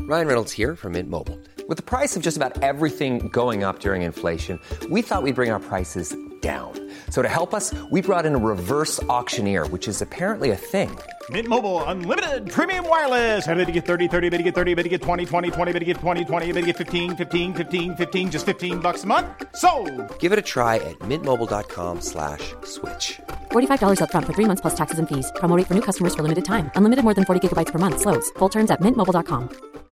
Ryan Reynolds here from Mint Mobile. With the price of just about everything going up during inflation, we thought we'd bring our prices down. So to help us, we brought in a reverse auctioneer, which is apparently a thing. Mint Mobile Unlimited Premium Wireless. How to get 30, 30, bit to get 30, bit to get 20, 20, 20, bit to get 20, 20, bit to get 15, 15, 15, 15, just $15 a month? Sold! Give it a try at mintmobile.com/switch. $45 up front for 3 months plus taxes and fees. Promo rate for new customers for limited time. Unlimited more than 40 gigabytes per month. Slows full terms at mintmobile.com.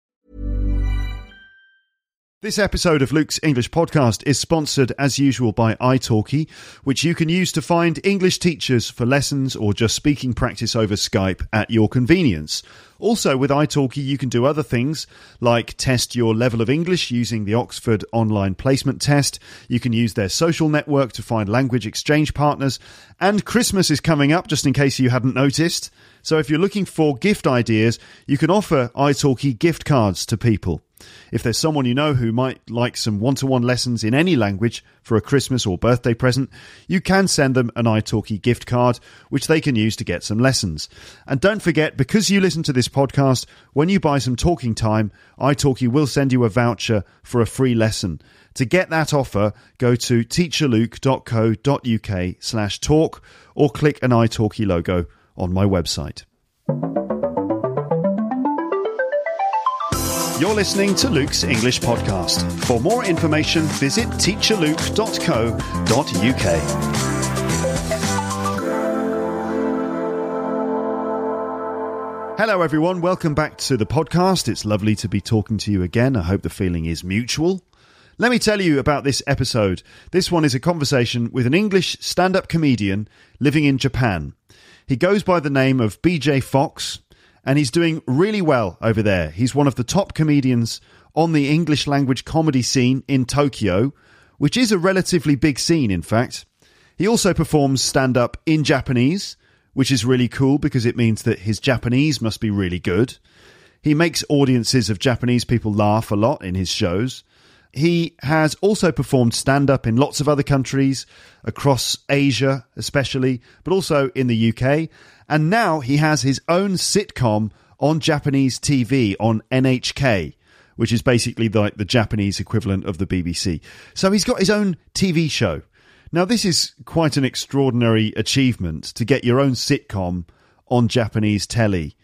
This episode of Luke's English Podcast is sponsored as usual by italki, which you can use to find English teachers for lessons or just speaking practice over Skype at your convenience. Also, with italki, you can do other things like test your level of English using the Oxford Online Placement Test. You can use their social network to find language exchange partners. And Christmas is coming up, just in case you hadn't noticed. So if you're looking for gift ideas, you can offer italki gift cards to people. If there's someone you know who might like some one-to-one lessons in any language for a Christmas or birthday present, you can send them an italki gift card, which they can use to get some lessons. And don't forget, because you listen to this podcast, when you buy some talking time, italki will send you a voucher for a free lesson. To get that offer, go to teacherluke.co.uk/talk or click an italki logo on my website. You're listening to Luke's English Podcast. For more information, visit teacherluke.co.uk. Hello everyone, welcome back to the podcast. It's lovely to be talking to you again. I hope the feeling is mutual. Let me tell you about this episode. This one is a conversation with an English stand-up comedian living in Japan. He goes by the name of BJ Fox, and he's doing really well over there. He's one of the top comedians on the English language comedy scene in Tokyo, which is a relatively big scene, in fact. He also performs stand-up in Japanese, which is really cool because it means that his Japanese must be really good. He makes audiences of Japanese people laugh a lot in his shows. He has also performed stand-up in lots of other countries, across Asia especially, but also in the UK. And now he has his own sitcom on Japanese TV on NHK, which is basically like the Japanese equivalent of the BBC. So he's got his own TV show. Now, this is quite an extraordinary achievement to get your own sitcom on Japanese telly.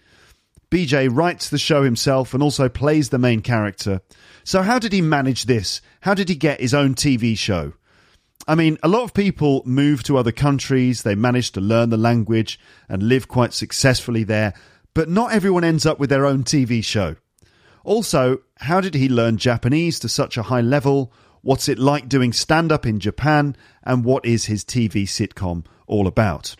BJ writes the show himself and also plays the main character. So how did he manage this? How did he get his own TV show? I mean, a lot of people move to other countries, they manage to learn the language and live quite successfully there, but not everyone ends up with their own TV show. Also, how did he learn Japanese to such a high level? What's it like doing stand-up in Japan? And what is his TV sitcom all about?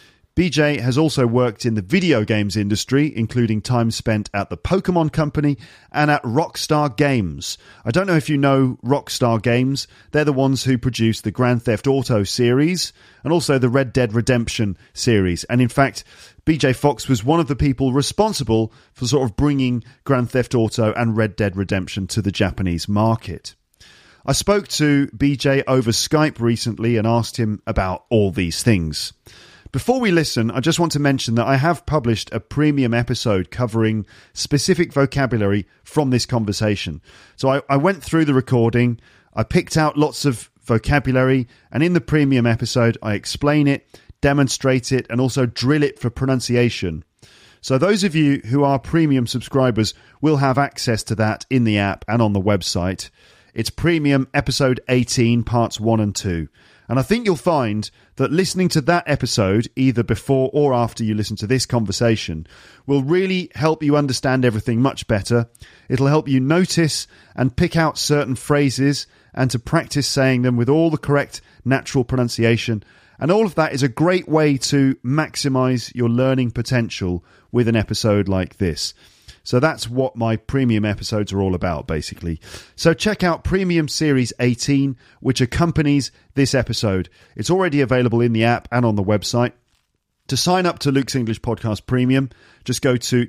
BJ has also worked in the video games industry, including time spent at the Pokemon Company and at Rockstar Games. I don't know if you know Rockstar Games. They're the ones who produce the Grand Theft Auto series and also the Red Dead Redemption series. And in fact, BJ Fox was one of the people responsible for sort of bringing Grand Theft Auto and Red Dead Redemption to the Japanese market. I spoke to BJ over Skype recently and asked him about all these things. Before we listen, I just want to mention that I have published a premium episode covering specific vocabulary from this conversation. So I went through the recording, I picked out lots of vocabulary, and in the premium episode I explain it, demonstrate it, and also drill it for pronunciation. So those of you who are premium subscribers will have access to that in the app and on the website. It's Premium Episode 18, Parts 1 and 2. And I think you'll find that listening to that episode, either before or after you listen to this conversation, will really help you understand everything much better. It'll help you notice and pick out certain phrases and to practice saying them with all the correct natural pronunciation. And all of that is a great way to maximize your learning potential with an episode like this. So that's what my premium episodes are all about, basically. So check out Premium Series 18, which accompanies this episode. It's already available in the app and on the website. To sign up to Luke's English Podcast Premium, just go to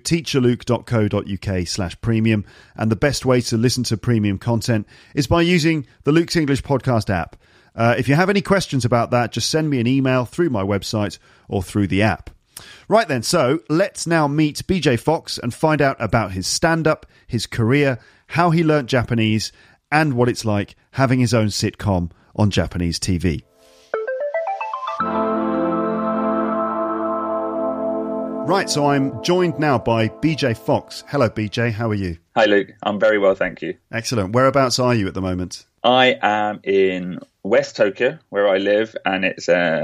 teacherluke.co.uk/premium. And the best way to listen to premium content is by using the Luke's English Podcast app. If you have any questions about that, just send me an email through my website or through the app. Right then, so let's now meet BJ Fox and find out about his stand-up, his career, how he learnt Japanese, and what it's like having his own sitcom on Japanese TV. Right, so I'm joined now by BJ Fox. Hello, BJ. How are you? Hi, Luke. I'm very well, thank you. Excellent. Whereabouts are you at the moment? I am in West Tokyo, where I live, and it's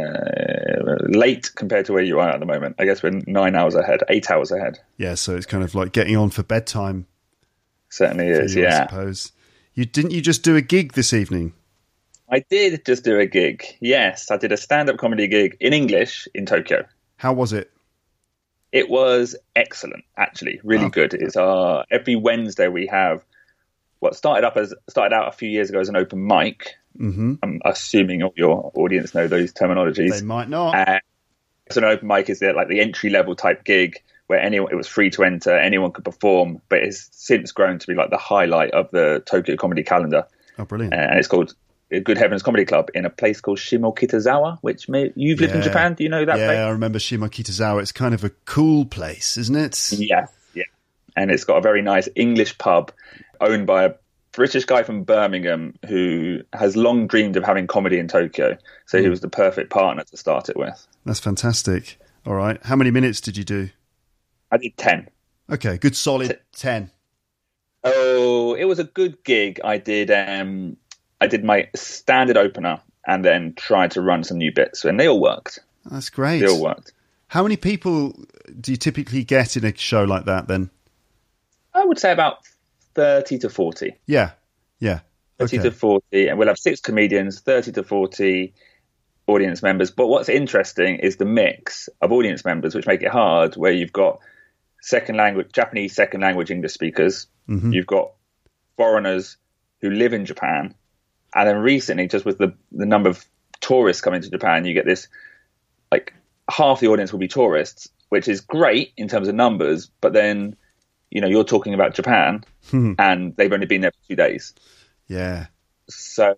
late compared to where you are at the moment. I guess we're 9 hours ahead, 8 hours ahead. Yeah, so it's kind of like getting on for bedtime. Certainly is, I suppose. Didn't you just do a gig this evening? I did just do a gig. Yes, I did a stand-up comedy gig in English in Tokyo. How was it? It was excellent, actually, really good. It's every Wednesday we have what started out a few years ago as an open mic. Mm-hmm. I'm assuming all your audience know those terminologies. They might not. So an open mic is like the entry level type gig where it was free to enter, anyone could perform, but it's since grown to be like the highlight of the Tokyo comedy calendar. Oh, brilliant! And it's called Good Heavens Comedy Club in a place called Shimokitazawa, which you've lived in Japan. Do you know that place? Yeah, I remember Shimokitazawa. It's kind of a cool place, isn't it? Yeah. And it's got a very nice English pub owned by a British guy from Birmingham who has long dreamed of having comedy in Tokyo. So he was the perfect partner to start it with. That's fantastic. All right. How many minutes did you do? I did 10. Okay, good solid 10. Oh, it was a good gig. I did my standard opener and then tried to run some new bits, and they all worked. That's great. They all worked. How many people do you typically get in a show like that then? I would say about 30 to 40. Yeah. 30 to 40, and we'll have 6 comedians, 30 to 40 audience members. But what's interesting is the mix of audience members, which make it hard, where you've got Japanese second language English speakers, you've got foreigners who live in Japan, and then recently, just with the number of tourists coming to Japan, you get this, like, half the audience will be tourists, which is great in terms of numbers, but then, you're talking about Japan, and they've only been there for 2 days. Yeah. So,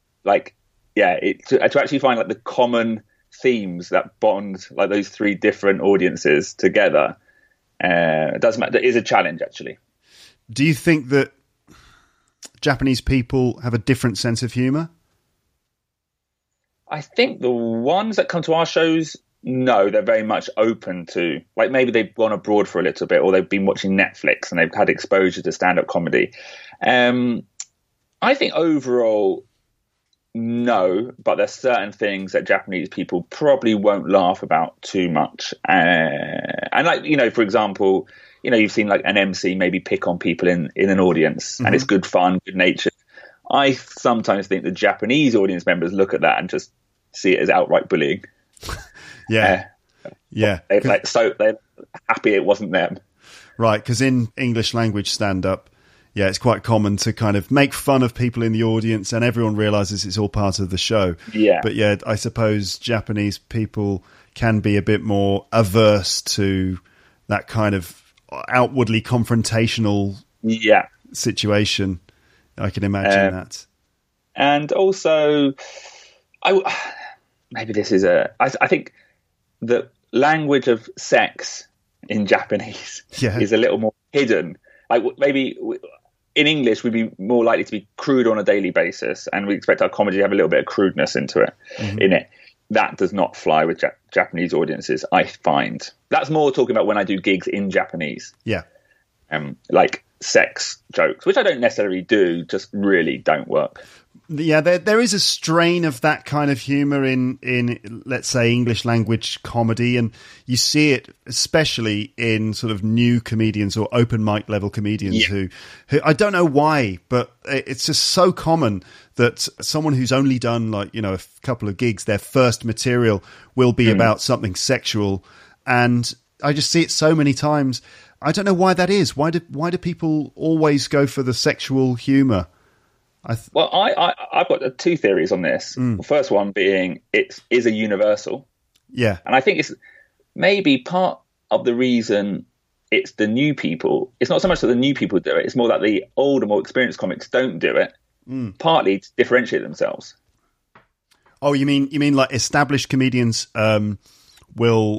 to actually find, like, the common themes that bond, like, those 3 different audiences together, it doesn't matter. It is a challenge, actually. Do you think that Japanese people have a different sense of humour? I think the ones that come to our shows, no, they're very much open to, like, maybe they've gone abroad for a little bit, or they've been watching Netflix and they've had exposure to stand-up comedy. I think overall, no, but there's certain things that Japanese people probably won't laugh about too much. And like, for example, you've seen like an MC maybe pick on people in an audience, and it's good fun, good natured. I sometimes think the Japanese audience members look at that and just see it as outright bullying. Yeah. They're happy it wasn't them. Right, because in English language stand-up, it's quite common to kind of make fun of people in the audience, and everyone realises it's all part of the show. Yeah. But I suppose Japanese people can be a bit more averse to that kind of outwardly confrontational situation. I can imagine that. And also, maybe this is I think the language of sex in Japanese is a little more hidden. Like maybe in English, we'd be more likely to be crude on a daily basis, and we expect our comedy to have a little bit of crudeness in it. That does not fly with Japanese audiences, I find. That's more talking about when I do gigs in Japanese. Yeah. Like sex jokes, which I don't necessarily do, just really don't work. Yeah, there is a strain of that kind of humour in let's say English language comedy, and you see it especially in sort of new comedians or open mic level comedians who I don't know why, but it's just so common that someone who's only done a couple of gigs, their first material will be about something sexual, and I just see it so many times. I don't know why that is. Why do people always go for the sexual humour? I've got 2 theories on this. The first one being it is a universal. Yeah. And I think it's maybe part of the reason it's the new people. It's not so much that the new people do it. It's more that the older, more experienced comics don't do it, partly to differentiate themselves. Oh, you mean like established comedians will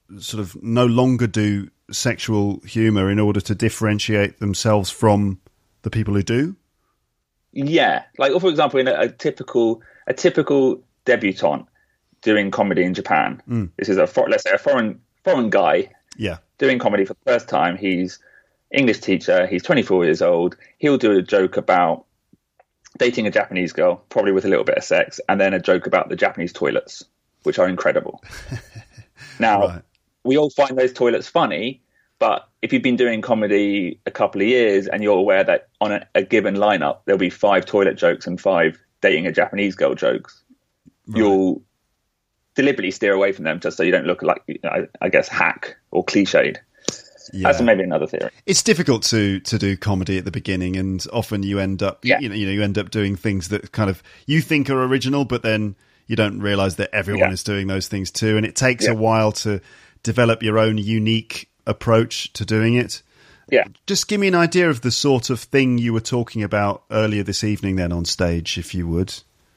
sort of no longer do sexual humour in order to differentiate themselves from the people who do? Yeah, like for example, in a typical debutante doing comedy in Japan. This is let's say a foreign guy. Yeah, doing comedy for the first time. He's English teacher. He's 24 years old. He'll do a joke about dating a Japanese girl, probably with a little bit of sex, and then a joke about the Japanese toilets, which are incredible. Now, we all find those toilets funny, but if you've been doing comedy a couple of years and you're aware that on a given lineup, there'll be 5 toilet jokes and 5 dating a Japanese girl jokes, you'll deliberately steer away from them just so you don't look like, I guess, hack or cliched. Yeah. That's maybe another theory. It's difficult to do comedy at the beginning, and often you end up, you end up doing things that kind of you think are original, but then you don't realise that everyone is doing those things too, and it takes a while to develop your own unique approach to doing it. Yeah. Just give me an idea of the sort of thing you were talking about earlier this evening then on stage, if you would.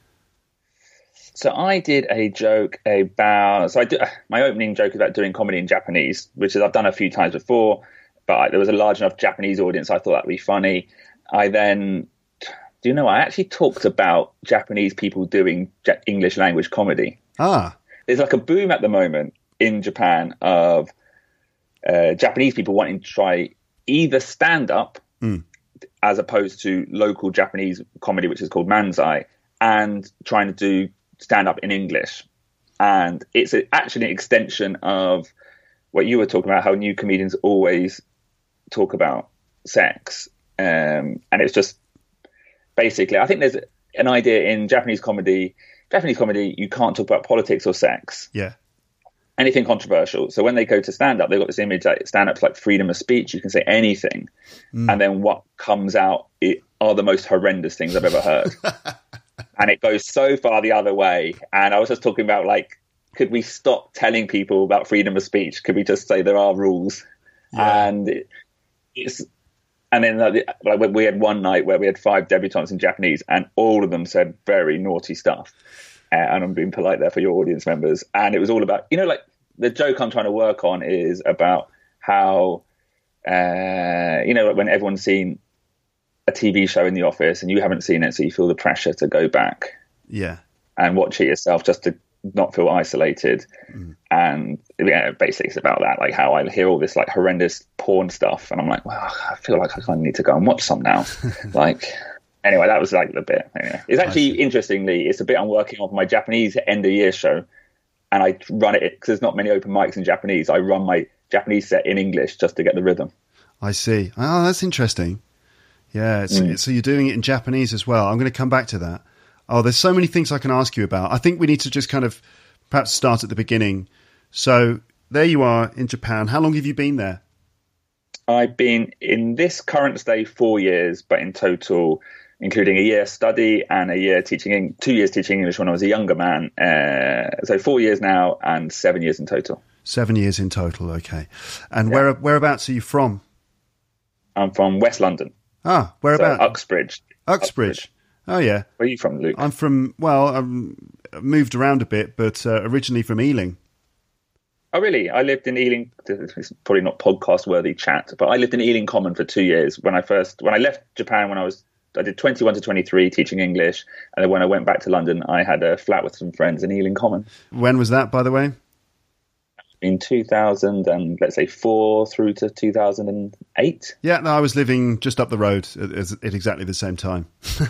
So I did a joke about... my opening joke about doing comedy in Japanese, which is I've done a few times before, but there was a large enough Japanese audience, I thought that would be funny. I actually talked about Japanese people doing English language comedy. There's like a boom at the moment in Japan of Japanese people wanting to try either stand-up as opposed to local Japanese comedy, which is called manzai, and trying to do stand-up in English. And it's actually an extension of what you were talking about, how new comedians always talk about sex. And it's just basically, I think there's an idea in Japanese comedy, you can't talk about politics or sex. Yeah. Anything controversial. So when they go to stand-up, they've got this image that stand-up's like freedom of speech. You can say anything. And then what comes out are the most horrendous things I've ever heard. And it goes so far the other way. And I was just talking about, like, could we stop telling people about freedom of speech? Could we just say there are rules? Yeah. And then we had one night where we had 5 debutantes in Japanese, and all of them said very naughty stuff. And I'm being polite there for your audience members. And it was all about, like the joke I'm trying to work on is about how, like when everyone's seen a TV show in the office and you haven't seen it, so you feel the pressure to go back and watch it yourself just to not feel isolated. And basically it's about that, like how I hear all this like horrendous porn stuff and I'm like, well, I feel like I kind of need to go and watch some now. Anyway, that was like the bit. Anyway, it's actually, interestingly, it's a bit I'm working on for my Japanese end of year show, and I run it because there's not many open mics in Japanese. I run my Japanese set in English just to get the rhythm. I see. Oh, that's interesting. Yeah, so you're doing it in Japanese as well. I'm going to come back to that. Oh, there's so many things I can ask you about. I think we need to just kind of perhaps start at the beginning. So there you are in Japan. How long have you been there? I've been in this current stay 4 years, but in total, including a year study and 2 years teaching English when I was a younger man. So 4 years now and 7 years in total. 7 years in total, okay. And whereabouts are you from? I'm from West London. Ah, whereabouts? So Uxbridge. Uxbridge. Oh, yeah. Where are you from, Luke? I'm from, I've moved around a bit, but originally from Ealing. Oh, really? I lived in Ealing. It's probably not podcast-worthy chat, but I lived in Ealing Common for 2 years. When I left Japan, I did 21 to 23 teaching English, and then when I went back to London, I had a flat with some friends in Ealing Common. When was that, by the way? In 2000 and let's say 4 through to 2008. Yeah, no, I was living just up the road at exactly the same time.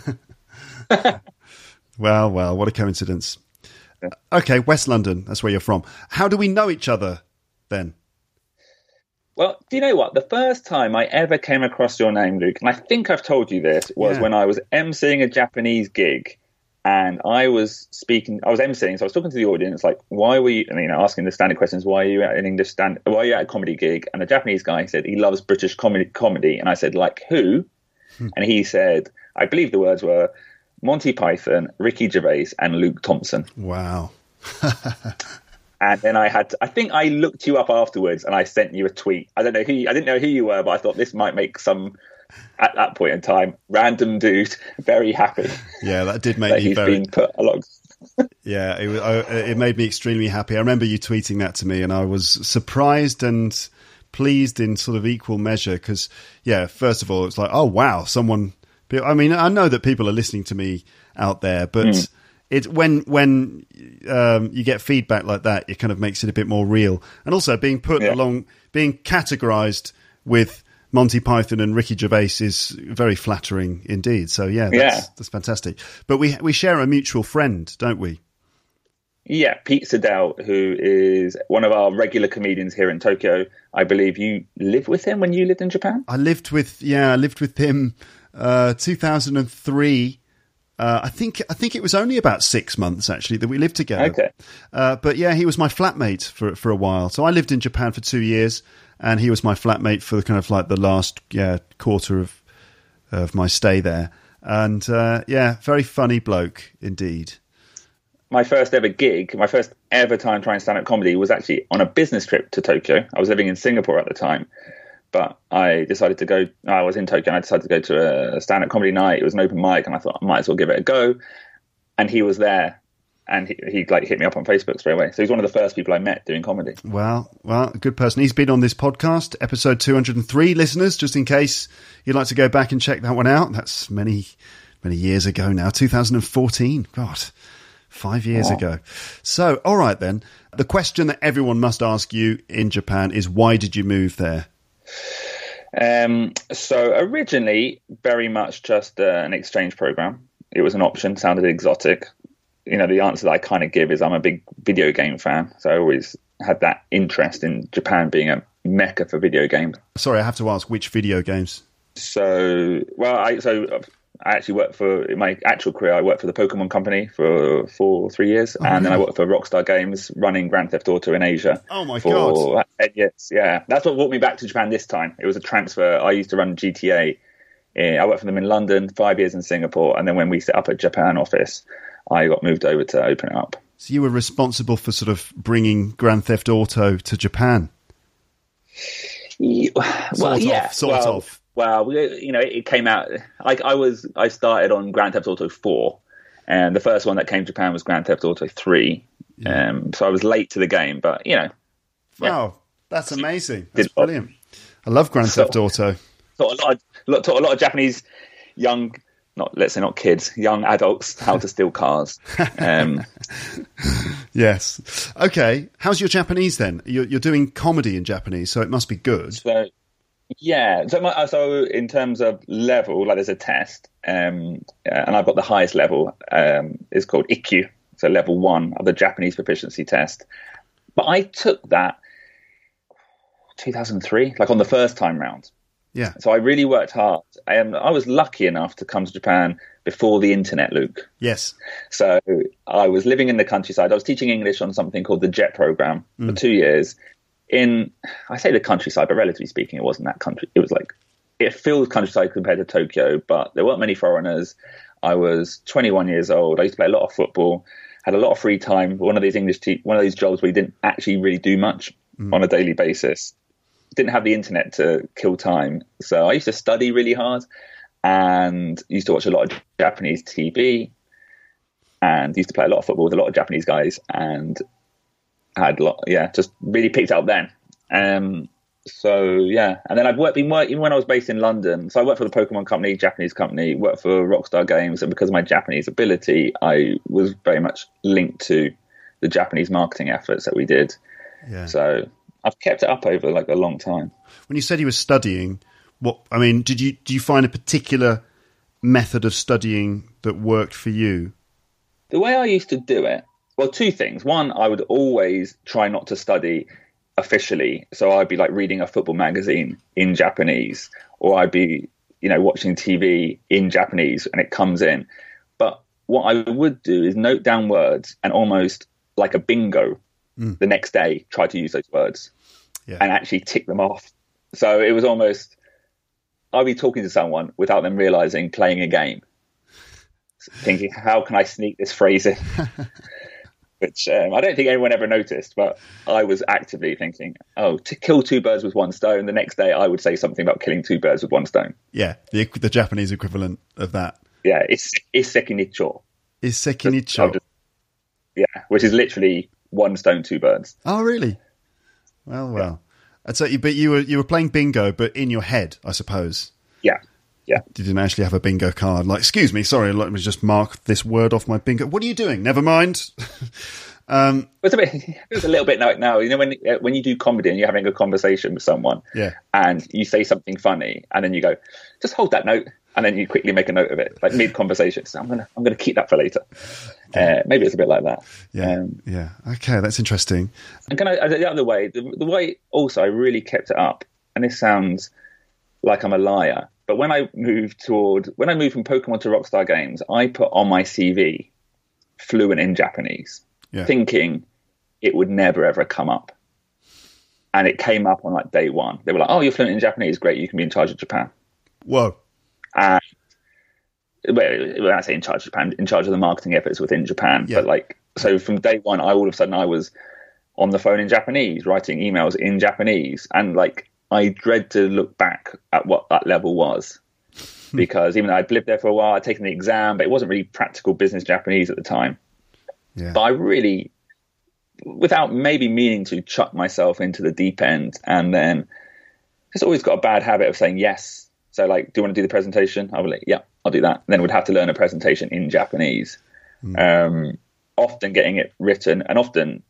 Well, what a coincidence. Yeah. Okay, West London, that's where you're from. How do we know each other then? Well, do you know what? The first time I ever came across your name, Luke, and I think I've told you this, was when I was emceeing a Japanese gig. And I was emceeing, so I was talking to the audience, like, why were you, asking the standard questions, why are you at why are you at a comedy gig? And the Japanese guy said he loves British comedy. And I said, like who? And he said, I believe the words were Monty Python, Ricky Gervais, and Luke Thompson. Wow. And then I think I looked you up afterwards and I sent you a tweet. I didn't know who you were, but I thought this might make some, at that point in time, random dude very happy. Yeah, that did make me been put along. Yeah, it made me extremely happy. I remember you tweeting that to me, and I was surprised and pleased in sort of equal measure because, yeah, first of all, it's like, oh, wow, someone... I mean, I know that people are listening to me out there, but it when you get feedback like that, it kind of makes it a bit more real. And also being put along, being categorised with Monty Python and Ricky Gervais is very flattering indeed. So, yeah, that's fantastic. But we share a mutual friend, don't we? Yeah, Pete Siddell, who is one of our regular comedians here in Tokyo. I believe you lived with him when you lived in Japan? I lived with him 2003. I think it was only about 6 months, actually, that we lived together. Okay. But, yeah, he was my flatmate for a while. So I lived in Japan for 2 years, and he was my flatmate for kind of like the last quarter of my stay there. And, very funny bloke indeed. My first ever gig, my first ever time trying stand-up comedy was actually on a business trip to Tokyo. I was living in Singapore at the time, but I decided to go. I was in Tokyo and I decided to go to a stand-up comedy night. It was an open mic and I thought I might as well give it a go. And he was there and he like hit me up on Facebook straight away. So he's one of the first people I met doing comedy. Well, good person. He's been on this podcast, episode 203, listeners, just in case you'd like to go back and check that one out. That's many, many years ago now, 2014. God. 5 years ago. So, all right then. The question that everyone must ask you in Japan is, why did you move there? So originally, very much just an exchange program. It was an option, sounded exotic. You know, the answer that I kind of give is I'm a big video game fan. So I always had that interest in Japan being a mecca for video games. Sorry, I have to ask, which video games? So I actually worked in my actual career, I worked for the Pokemon Company for 3 years. Then I worked for Rockstar Games running Grand Theft Auto in Asia. Oh my God. 10 years. Yeah. That's what brought me back to Japan this time. It was a transfer. I used to run GTA. I worked for them in London, 5 years in Singapore. And then when we set up a Japan office, I got moved over to open it up. So you were responsible for sort of bringing Grand Theft Auto to Japan? Sort of. Well, you know, it came out. I started on Grand Theft Auto 4, and the first one that came to Japan was Grand Theft Auto 3. Yeah. So I was late to the game, but you know. Wow, that's amazing. That's brilliant. I love Grand Theft Auto. Taught a lot of Japanese young, let's say not kids, young adults how to steal cars. Yes. Okay. How's your Japanese then? You're doing comedy in Japanese, so it must be good. Yeah, so in terms of level, like there's a test, and I've got the highest level. It's called Ikkyu, so level 1 of the Japanese proficiency test. But I took that 2003, like on the first time round. Yeah. So I really worked hard. I was lucky enough to come to Japan before the internet, Luke. Yes. So I was living in the countryside. I was teaching English on something called the JET program for 2 years. I say the countryside, but relatively speaking, it wasn't that country. It was like, it feels countryside compared to Tokyo, but there weren't many foreigners. I was 21 years old. I used to play a lot of football, had a lot of free time. One of these one of these jobs where you didn't actually really do much on a daily basis. Didn't have the internet to kill time. So I used to study really hard and used to watch a lot of Japanese TV and used to play a lot of football with a lot of Japanese guys and had a lot, just really picked it up then. And then I've been working even when I was based in London. So I worked for the Pokemon Company, Japanese company, worked for Rockstar Games, and because of my Japanese ability, I was very much linked to the Japanese marketing efforts that we did. Yeah. So I've kept it up over like a long time. When you said you were studying, do you find a particular method of studying that worked for you? The way I used to do it, well, two things. One, I would always try not to study officially. So I'd be like reading a football magazine in Japanese, or I'd be, watching TV in Japanese and it comes in. But what I would do is note down words and almost like a bingo the next day, try to use those words and actually tick them off. So it was almost, I'd be talking to someone without them realizing, playing a game, thinking, how can I sneak this phrase in? Which I don't think anyone ever noticed, but I was actively thinking, to kill two birds with one stone. The next day I would say something about killing two birds with one stone. Yeah, the Japanese equivalent of that. Yeah, it's isekinicho. Isekinicho. Yeah, which is literally one stone, two birds. Oh, really? Well. Yeah. And so, but you were playing bingo, but in your head, I suppose. Yeah. Yeah. You didn't actually have a bingo card. Like, excuse me, sorry, let me just mark this word off my bingo. What are you doing? Never mind. It was a little bit like now, you know, when you do comedy and you're having a conversation with someone, yeah, and you say something funny, and then you go, just hold that note, and then you quickly make a note of it, like mid conversation. So I'm gonna keep that for later. Maybe it's a bit like that. Yeah, yeah. Okay, that's interesting. And the other way, the way also I really kept it up, and this sounds like I'm a liar, but when I moved from Pokemon to Rockstar Games, I put on my CV fluent in Japanese. Yeah. Thinking it would never ever come up, and it came up on like day one. They were like, "Oh, you're fluent in Japanese, great! You can be in charge of Japan." Whoa! And when I say in charge of Japan, in charge of the marketing efforts within Japan. Yeah. But like, so from day one, all of a sudden I was on the phone in Japanese, writing emails in Japanese, and like I dread to look back at what that level was, because even though I'd lived there for a while, I'd taken the exam, but it wasn't really practical business Japanese at the time. Yeah. But I really, without maybe meaning to, chuck myself into the deep end, and then just always got a bad habit of saying yes. So like, do you want to do the presentation? I would like, yeah, I'll do that. And then would have to learn a presentation in Japanese. Often getting it written, and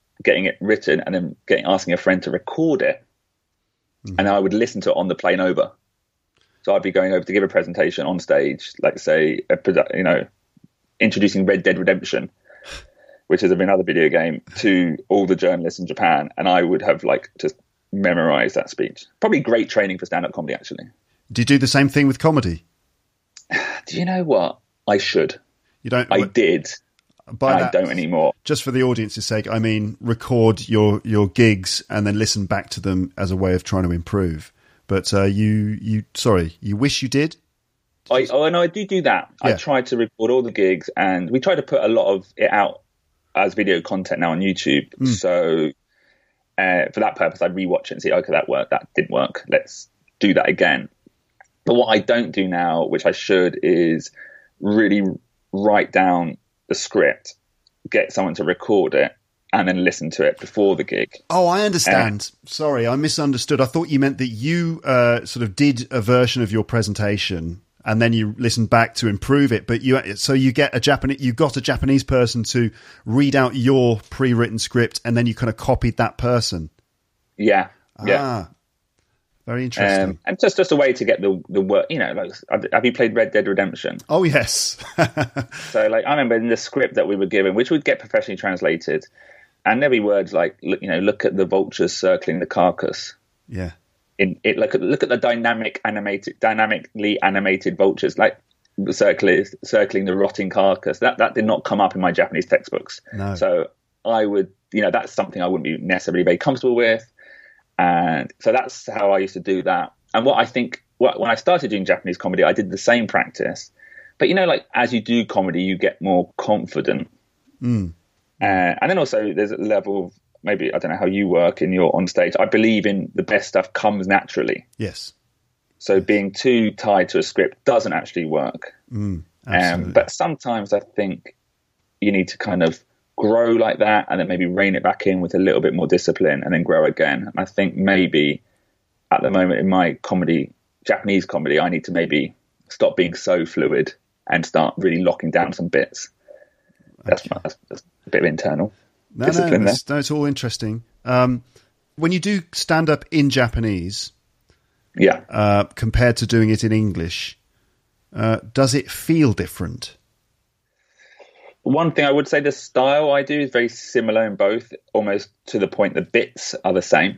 then asking a friend to record it. And I would listen to it on the plane over. So I'd be going over to give a presentation on stage, like say, introducing Red Dead Redemption, which is another video game, to all the journalists in Japan, and I would have like just memorized that speech. Probably great training for stand-up comedy, actually. Do you do the same thing with comedy? Do you know what? I should. You don't? I did. I don't anymore. Just for the audience's sake, I mean, record your gigs and then listen back to them as a way of trying to improve. But you wish you did? I do that. Yeah. I try to record all the gigs, and we try to put a lot of it out as video content now on YouTube. So for that purpose, I rewatch it and see, okay, that worked, that didn't work, let's do that again. But what I don't do now, which I should, is really write down the script, get someone to record it, and then listen to it before the gig. Oh, I understand. Sorry, I misunderstood. I thought you meant that you sort of did a version of your presentation and then you listen back to improve it. But you got a Japanese person to read out your pre-written script, and then you kind of copied that person. Yeah. Very interesting. And just a way to get the work. You know, like, have you played Red Dead Redemption? Oh yes. So like, I remember in the script that we were given, which would get professionally translated, and there'd be words like, look at the vultures circling the carcass. Yeah. Look at the dynamically animated vultures, like circling the rotting carcass. That did not come up in my Japanese textbooks. No. So I would, that's something I wouldn't be necessarily very comfortable with. And so that's how I used to do that. And what I think, when I started doing Japanese comedy, I did the same practice. But, like as you do comedy, you get more confident. And then also there's a level of, maybe, I don't know how you work in your on stage. I believe in the best stuff comes naturally. Yes. So being too tied to a script doesn't actually work. But sometimes I think you need to kind of grow like that and then maybe rein it back in with a little bit more discipline and then grow again. And I think maybe at the moment in my comedy, Japanese comedy, I need to maybe stop being so fluid and start really locking down some bits. That's a bit of internal. No, it's all interesting. When you do stand up in Japanese, compared to doing it in English, does it feel different? One thing I would say, the style I do is very similar in both, almost to the point the bits are the same.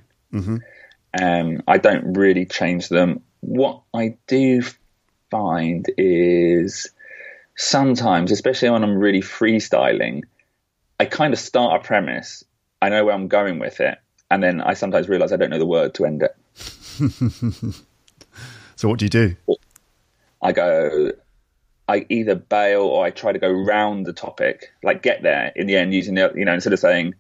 I don't really change them. What I do find is sometimes, especially when I'm really freestyling, I kind of start a premise, I know where I'm going with it, and then I sometimes realize I don't know the word to end it. So what do you do? I either bail or I try to go round the topic, like get there in the end using instead of saying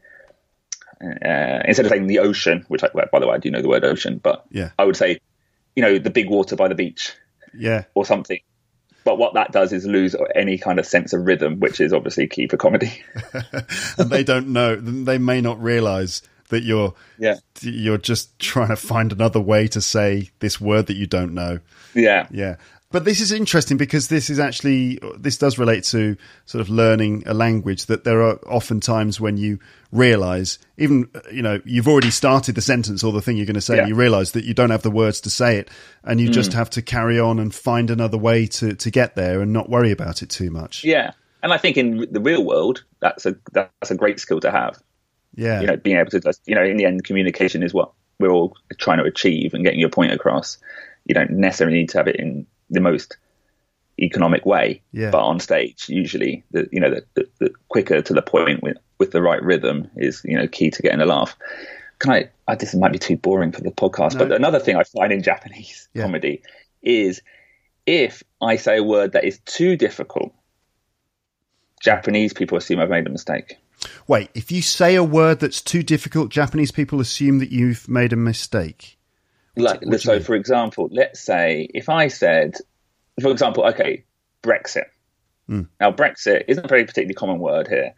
the ocean, which by the way, I do know the word ocean, but I would say, the big water by the beach, or something. But what that does is lose any kind of sense of rhythm, which is obviously key for comedy. And they don't know, they may not realise that you're just trying to find another way to say this word that you don't know. Yeah. Yeah. But this is interesting because this does relate to sort of learning a language, that there are often times when you realise, even, you've already started the sentence or the thing you're going to say, and you realise that you don't have the words to say it, and you just have to carry on and find another way to get there and not worry about it too much. Yeah. And I think in the real world, that's a great skill to have. Yeah. Being able to just, in the end, communication is what we're all trying to achieve, and getting your point across. You don't necessarily need to have it in the most economic way, but on stage, usually the quicker to the point with the right rhythm is, key to getting a laugh. This might be too boring for the podcast, but another thing I find in Japanese comedy is if I say a word that is too difficult, Japanese people assume I've made a mistake. Wait, if you say a word that's too difficult, Japanese people assume that you've made a mistake? For example, let's say if I said, for example, okay, Brexit. Now, Brexit isn't a very particularly common word here,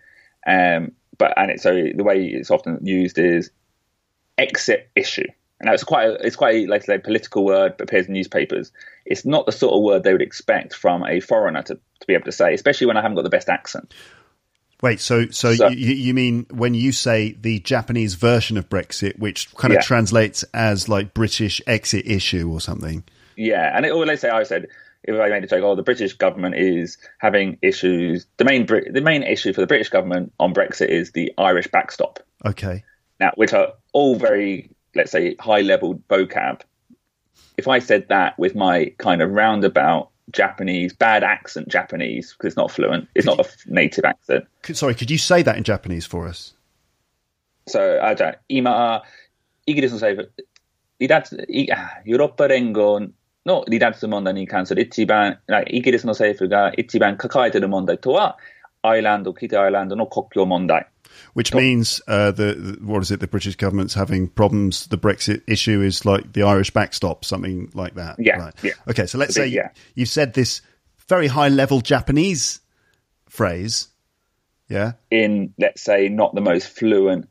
so the way it's often used is exit issue. And it's quite like a political word, but appears in newspapers. It's not the sort of word they would expect from a foreigner to be able to say, especially when I haven't got the best accent. Wait, so you mean when you say the Japanese version of Brexit, which kind of translates as like British exit issue or something? Yeah, and let's say I said, if I made a joke, the British government is having issues. The main issue for the British government on Brexit is the Irish backstop. Okay. Now, which are all very, let's say, high-level vocab. If I said that with my kind of roundabout Japanese, bad accent Japanese, because it's not fluent, it's not a native accent. Sorry, could you say that in Japanese for us? So, 今、イギリスの政府、ヨーロッパ連合の離脱問題に関するイギリスの政府が一番抱えている問題とは、北アイルランドの国境問題。 Which means, what is it, the British government's having problems, the Brexit issue is like the Irish backstop, something like that. Yeah, right. Yeah. Okay, so let's say you've said this very high-level Japanese phrase, yeah? In, let's say, not the most fluent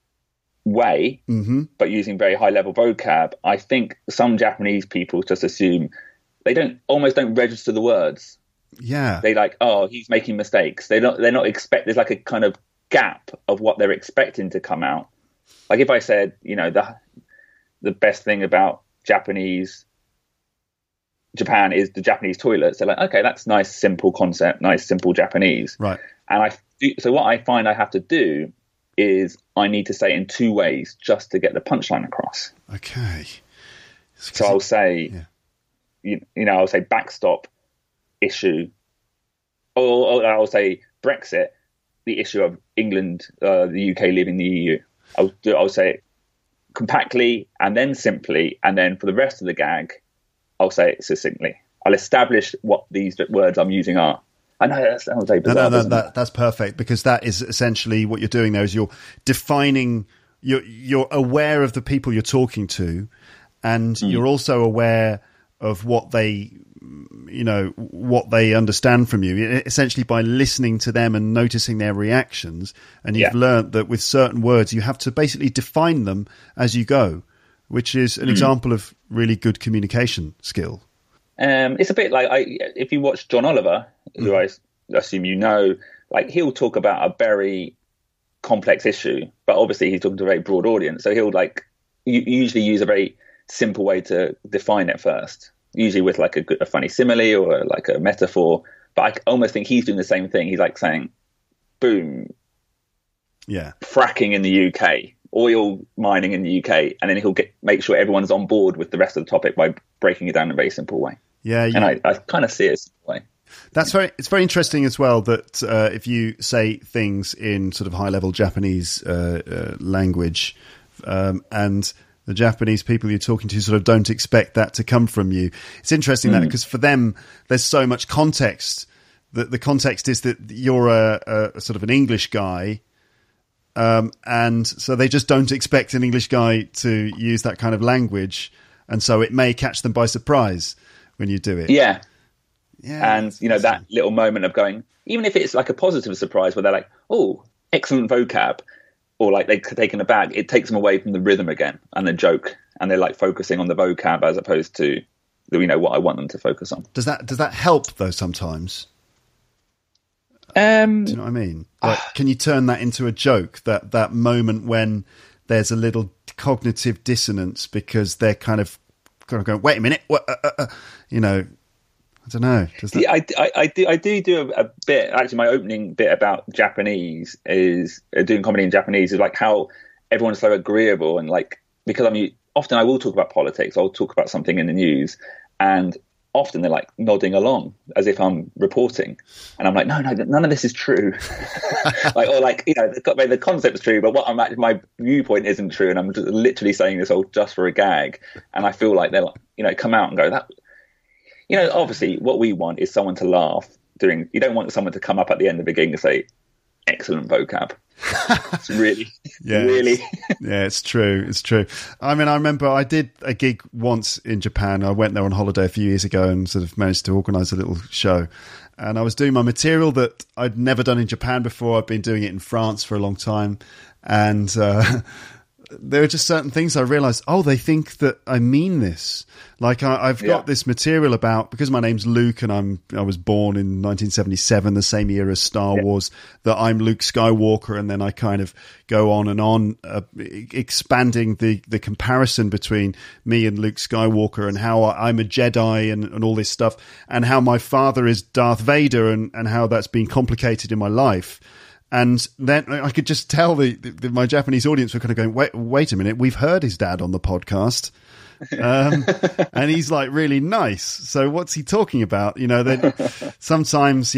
way, but using very high-level vocab. I think some Japanese people just assume almost don't register the words. Yeah. They he's making mistakes. They're not expect. There's like a kind of gap of what they're expecting to come out. Like if I said, the best thing about Japan is the Japanese toilets. They're like, okay, that's nice, simple concept, nice, simple Japanese. Right. And so what I find I have to do is I need to say it in two ways just to get the punchline across. Okay. So I'll say, I'll say backstop issue, or I'll say Brexit, the issue of England, the UK leaving the EU. I'll say it compactly and then simply, and then for the rest of the gag, I'll say it succinctly. I'll establish what these words I'm using are. I know that sounds very bizarre. That's perfect, because that is essentially what you're doing there. Is you're defining, you're aware of the people you're talking to, and you're also aware of what they understand from you, essentially by listening to them and noticing their reactions. And you've learned that with certain words, you have to basically define them as you go, which is an example of really good communication skill. It's a bit like if you watch John Oliver, who I assume he'll talk about a very complex issue, but obviously he's talking to a very broad audience. So he'll usually use a very simple way to define it first. Usually with a funny simile or like a metaphor, but I almost think he's doing the same thing. He's like saying, boom, fracking in the UK, oil mining in the UK, and then he'll make sure everyone's on board with the rest of the topic by breaking it down in a very simple way. Yeah, and I kind of see it as a way. It's very interesting as well that if you say things in sort of high-level Japanese language, and the Japanese people you're talking to sort of don't expect that to come from you. It's interesting that because for them, there's so much context. The context is that you're a sort of an English guy, and so they just don't expect an English guy to use that kind of language, and so it may catch them by surprise when you do it. Yeah. Yeah, and that little moment of going, even if it's like a positive surprise where they're like, oh, excellent vocab, or like they've taken a bag, it takes them away from the rhythm again and the joke, and they're like focusing on the vocab as opposed to what I want them to focus on. Does that help though sometimes? Do you know what I mean? Like, can you turn that into a joke? That moment when there's a little cognitive dissonance because they're kind of going, wait a minute, what? I don't know. Yeah, I do a bit. Actually, my opening bit about Japanese is doing comedy in Japanese is like how everyone's so agreeable, and like, because often I will talk about politics. I'll talk about something in the news, and often they're like nodding along as if I'm reporting, and I'm like, no, none of this is true. The concept's true, but my viewpoint isn't true, and I'm just literally saying this all just for a gag. And I feel like they're like, come out and go that. Obviously, what we want is someone to laugh. You don't want someone to come up at the end of a gig and say, "Excellent vocab." It's really. Yeah, it's true. It's true. I mean, I remember I did a gig once in Japan. I went there on holiday a few years ago and sort of managed to organise a little show. And I was doing my material that I'd never done in Japan before. I'd been doing it in France for a long time, and there are just certain things I realised, they think that I mean this. Like I've got this material about, because my name's Luke and I was born in 1977, the same year as Star Wars, that I'm Luke Skywalker, and then I kind of go on and on, expanding the comparison between me and Luke Skywalker, and how I'm a Jedi and all this stuff, and how my father is Darth Vader, and how that's been complicated in my life. And then I could just tell my Japanese audience were kind of going, wait a minute, we've heard his dad on the podcast. And he's like really nice. So what's he talking about? Then sometimes,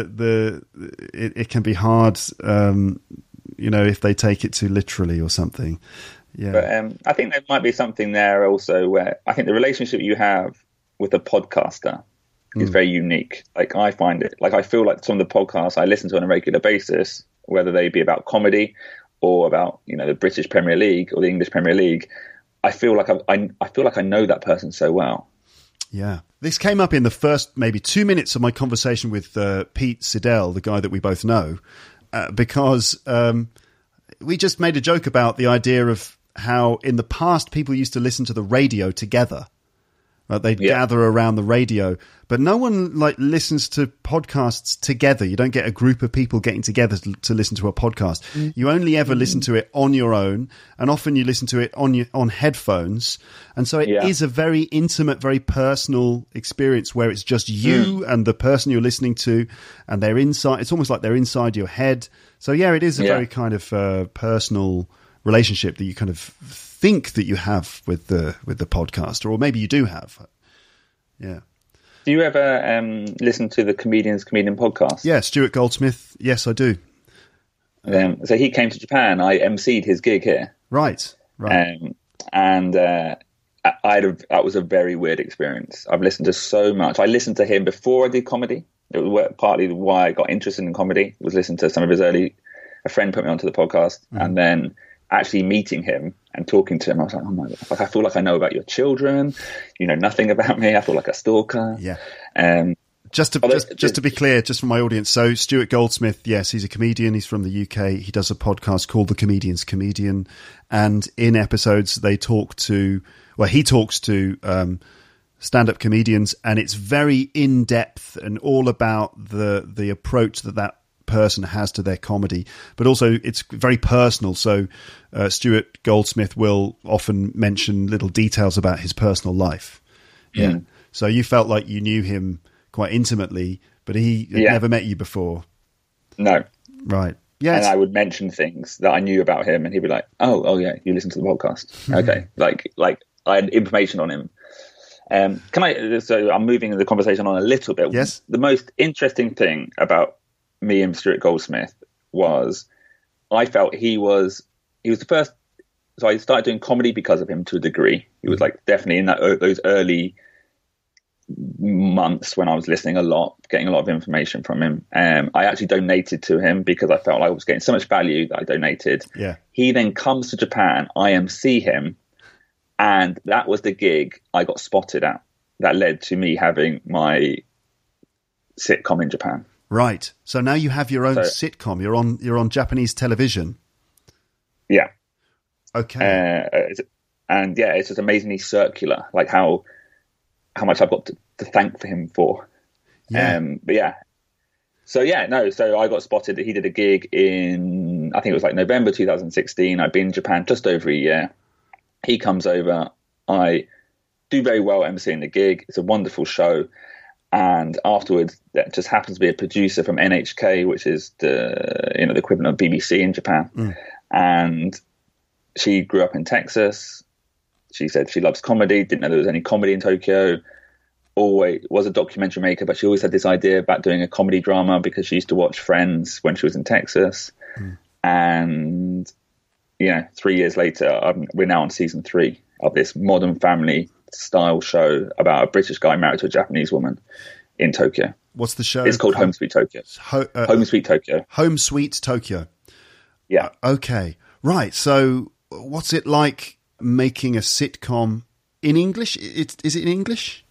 it can be hard, if they take it too literally or something. Yeah. But I think there might be something there also where I think the relationship you have with a podcaster is very unique. Like I find it, like I feel like some of the podcasts I listen to on a regular basis, whether they be about comedy or about the British Premier League or the English Premier League, I feel like I know that person so well. Yeah, this came up in the first maybe 2 minutes of my conversation with Pete Siddell, the guy that we both know, because we just made a joke about the idea of how in the past people used to listen to the radio together. They'd gather around the radio, but no one listens to podcasts together. You don't get a group of people getting together to listen to a podcast. You only ever listen to it on your own, and often you listen to it on headphones. And so it is a very intimate, very personal experience where it's just you and the person you're listening to, and they're inside. It's almost like they're inside your head. So it is a very kind of personal relationship that you kind of think that you have with the podcaster, or maybe you do have. Yeah. Do you ever listen to the Comedian podcast? Yeah, Stuart Goldsmith. Yes, I do. So he came to Japan. I emceed his gig here. Right. That was a very weird experience. I've listened to so much. I listened to him before I did comedy. It was partly why I got interested in comedy, was listening to some of his a friend put me onto the podcast, and then actually meeting him and talking to him, I was like, oh my God, I feel like I know about your children. You know nothing about me. I feel like a stalker. Yeah. Just to be clear, just for my audience, so Stuart Goldsmith, yes, he's a comedian. He's from the UK. He does a podcast called The Comedian's Comedian, and in episodes he talks to stand-up comedians, and it's very in-depth and all about the approach that person has to their comedy, but also it's very personal. So Stuart Goldsmith will often mention little details about his personal life. Yeah. So you felt like you knew him quite intimately, but he had never met you before. No. Right. Yeah. And I would mention things that I knew about him, and he'd be like, oh yeah, you listen to the podcast. Okay. Like I had information on him. So I'm moving the conversation on a little bit. Yes. The most interesting thing about me and Stuart Goldsmith was I felt he was the first. So I started doing comedy because of him to a degree. He was like definitely in those early months when I was listening a lot, getting a lot of information from him. I actually donated to him because I felt like I was getting so much value that I donated. Yeah. He then comes to Japan. I MC him. And that was the gig I got spotted at. That led to me having my sitcom in Japan. Right. So now you have your own sitcom. You're on Japanese television. Yeah. Okay. And yeah, it's just amazingly circular, like how much I've got to thank for him for. Yeah. But yeah. So I got spotted. He did a gig in, I think it was like November 2016. I'd been in Japan just over a year. He comes over. I do very well emceeing the gig. It's a wonderful show. And afterwards, there just happens to be a producer from NHK, which is the equivalent of BBC in Japan. Mm. And she grew up in Texas. She said she loves comedy, didn't know there was any comedy in Tokyo. Always was a documentary maker, but she always had this idea about doing a comedy drama because she used to watch Friends when she was in Texas. Mm. And, 3 years later, we're now on season 3 of this Modern Family style show about a British guy married to a Japanese woman in Tokyo. What's the show? It's called Home Sweet Tokyo. Home Sweet Tokyo. Home Sweet Tokyo. Yeah. Okay. Right. So what's it like making a sitcom in English? Is it in English?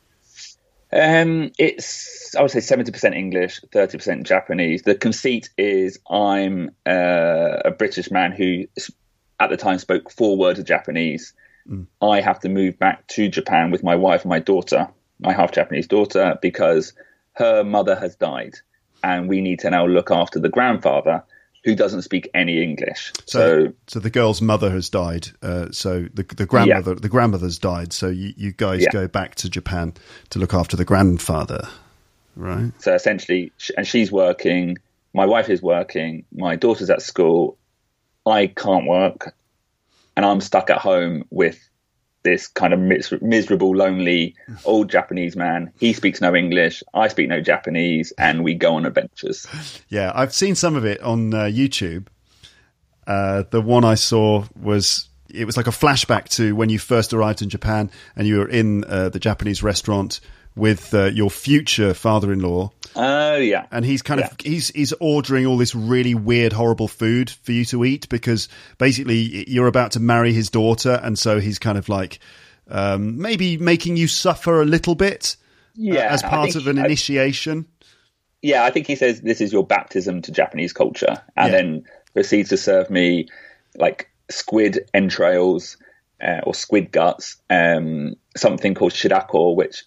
It's, I would say 70% English, 30% Japanese. The conceit is I'm a British man who at the time spoke 4 words of Japanese. I have to move back to Japan with my wife and my daughter, my half-Japanese daughter, because her mother has died. And we need to now look after the grandfather who doesn't speak any English. So the girl's mother has died. So the grandmother's died. So you guys go back to Japan to look after the grandfather, right? So essentially, and she's working, my wife is working, my daughter's at school, I can't work, and I'm stuck at home with this kind of miserable, lonely old Japanese man. He speaks no English, I speak no Japanese, and we go on adventures. Yeah, I've seen some of it on YouTube. The one I saw was like a flashback to when you first arrived in Japan and you were in the Japanese restaurant with your future father-in-law. Oh, yeah. And he's he's ordering all this really weird, horrible food for you to eat because basically you're about to marry his daughter. And so he's kind of like maybe making you suffer a little bit as part of an initiation. Yeah, I think he says this is your baptism to Japanese culture. And then proceeds to serve me like squid entrails or squid guts, something called shirako, which,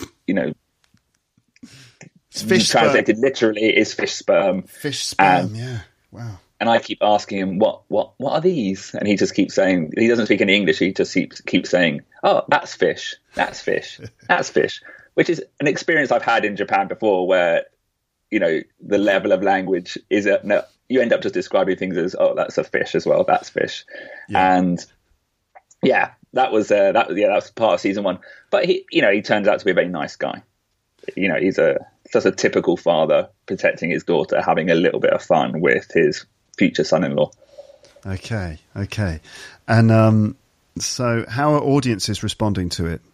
fish translated literally is fish sperm. Fish sperm, yeah. Wow. And I keep asking him, what are these? And he just keeps saying, he doesn't speak any English. He just keeps saying, oh, that's fish. That's fish. That's fish. Which is an experience I've had in Japan before where, the level of language is, you end up just describing things as, oh, that's a fish as well. That's fish. Yeah. And that was part of season 1. But he turns out to be a very nice guy. He's just a typical father protecting his daughter, having a little bit of fun with his future son-in-law. Okay. And so how are audiences responding to it?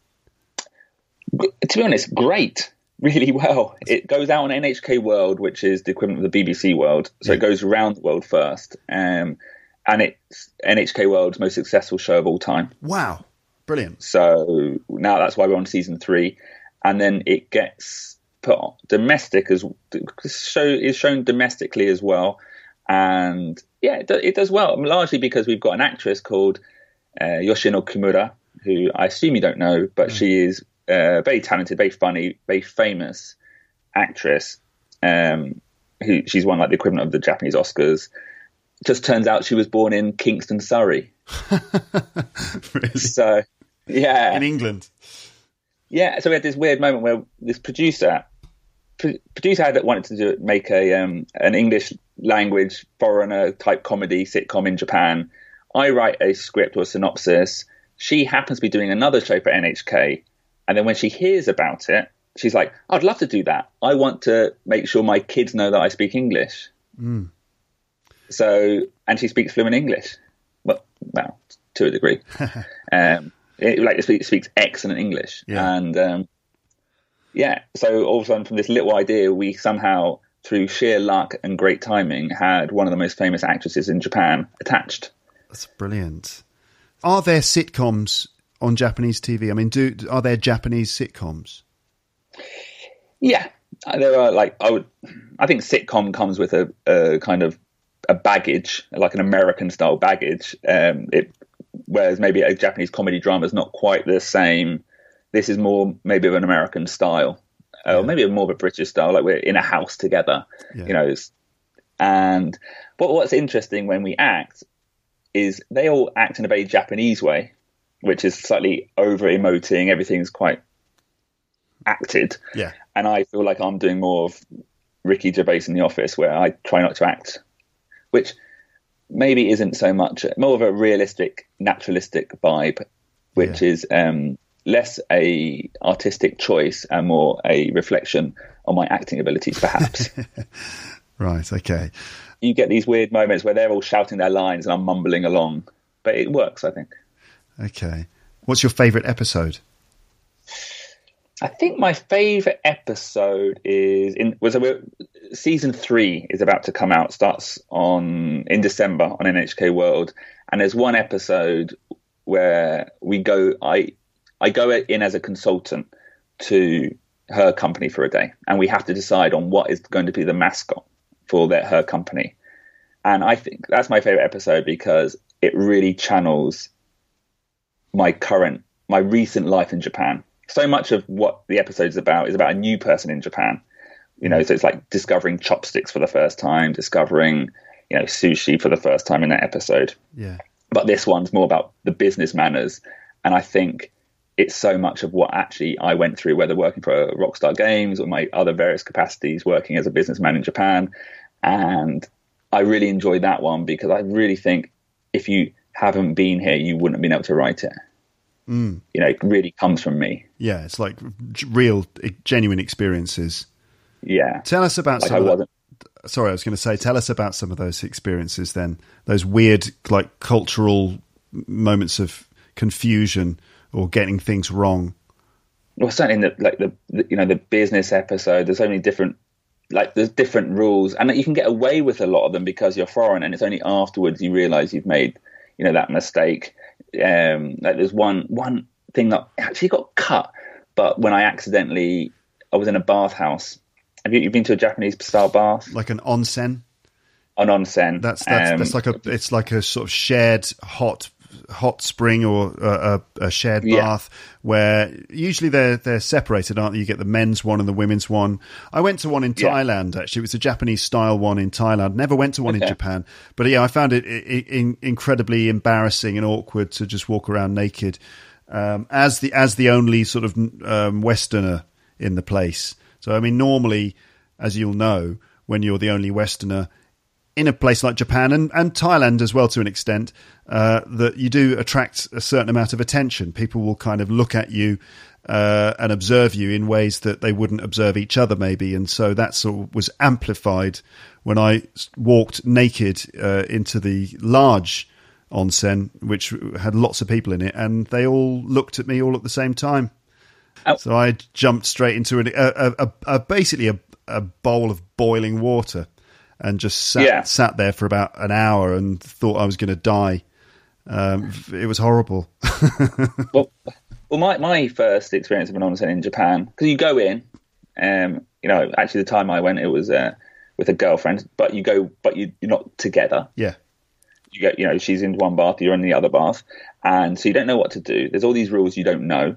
To be honest, great. Really well. It goes out on NHK World, which is the equivalent of the BBC World. So it goes around the world first. And it's NHK World's most successful show of all time. Wow. Brilliant. So now that's why we're on season 3. And then it gets put on domestic the show is shown domestically as well. And it does well, largely because we've got an actress called Yoshino Kimura, who I assume you don't know, but she is very talented, very funny, very famous actress. She's won like the equivalent of the Japanese Oscars. Just turns out she was born in Kingston, Surrey. Really? So, yeah. In England. Yeah, so we had this weird moment where this producer had wanted to make an English language foreigner type comedy sitcom in Japan. I write a script or a synopsis. She happens to be doing another show for NHK. And then when she hears about it, she's like, I'd love to do that. I want to make sure my kids know that I speak English. Mm. So, and she speaks fluent English. Well, to a degree. It speaks excellent English. Yeah. And so all of a sudden from this little idea, we somehow, through sheer luck and great timing, had one of the most famous actresses in Japan attached. That's brilliant. Are there sitcoms on Japanese TV? I mean, are there Japanese sitcoms? Yeah, There are I think sitcom comes with a kind of a baggage, like an American style baggage. Whereas maybe a Japanese comedy drama is not quite the same. This is more maybe of an American style, or maybe more of a British style. Like we're in a house together, And what's interesting when we act is they all act in a very Japanese way, which is slightly over emoting. Everything's quite acted. Yeah. And I feel like I'm doing more of Ricky Gervais in The Office, where I try not to act, which maybe isn't so much, more of a realistic, naturalistic vibe, which is less a artistic choice and more a reflection on my acting abilities, perhaps. Right, okay. You get these weird moments where they're all shouting their lines and I'm mumbling along, but it works, I think. Okay. What's your favourite episode? I think my favourite episode is season 3 is about to come out. Starts in December on NHK World, and there's one episode where we go. I go in as a consultant to her company for a day, and we have to decide on what is going to be the mascot for her company. And I think that's my favourite episode because it really channels my recent life in Japan. So much of what the episode is about a new person in Japan, so it's like discovering chopsticks for the first time, discovering, sushi for the first time in that episode. Yeah. But this one's more about the business manners. And I think it's so much of what actually I went through, whether working for Rockstar Games or my other various capacities working as a businessman in Japan. And I really enjoyed that one because I really think if you haven't been here, you wouldn't have been able to write it. It really comes from me. Yeah, it's like real, genuine experiences. Yeah. Tell us about tell us about some of those experiences then. Those weird, like, cultural moments of confusion or getting things wrong. Well, certainly in the business episode, there's so many different, there's different rules, and you can get away with a lot of them because you're foreign, and it's only afterwards you realise you've made, that mistake. There's one thing that actually got cut, but when I was in a bathhouse. Have you been to a Japanese style bath? Like an onsen? An onsen. That's it's like a sort of shared hot spring or a shared bath where usually they're separated, aren't they? You get the men's one and the women's one. I went to one in Thailand, actually. It was a Japanese style one in Thailand. Never went to one in Japan. But I found it incredibly embarrassing and awkward to just walk around naked as the only sort of Westerner in the place. So, I mean, normally, as you'll know, when you're the only Westerner in a place like Japan and Thailand as well to an extent, that you do attract a certain amount of attention. People will kind of look at you and observe you in ways that they wouldn't observe each other maybe. And so that sort of was amplified when I walked naked into the large onsen, which had lots of people in it, and they all looked at me all at the same time. Oh. So I jumped straight into basically a bowl of boiling water and just sat there for about an hour and thought I was going to die. It was horrible. well, my first experience of an onsen in Japan, because you go in, actually the time I went, it was with a girlfriend, but you're not together. Yeah. You go, she's in one bath, you're in the other bath, and so you don't know what to do. There's all these rules you don't know.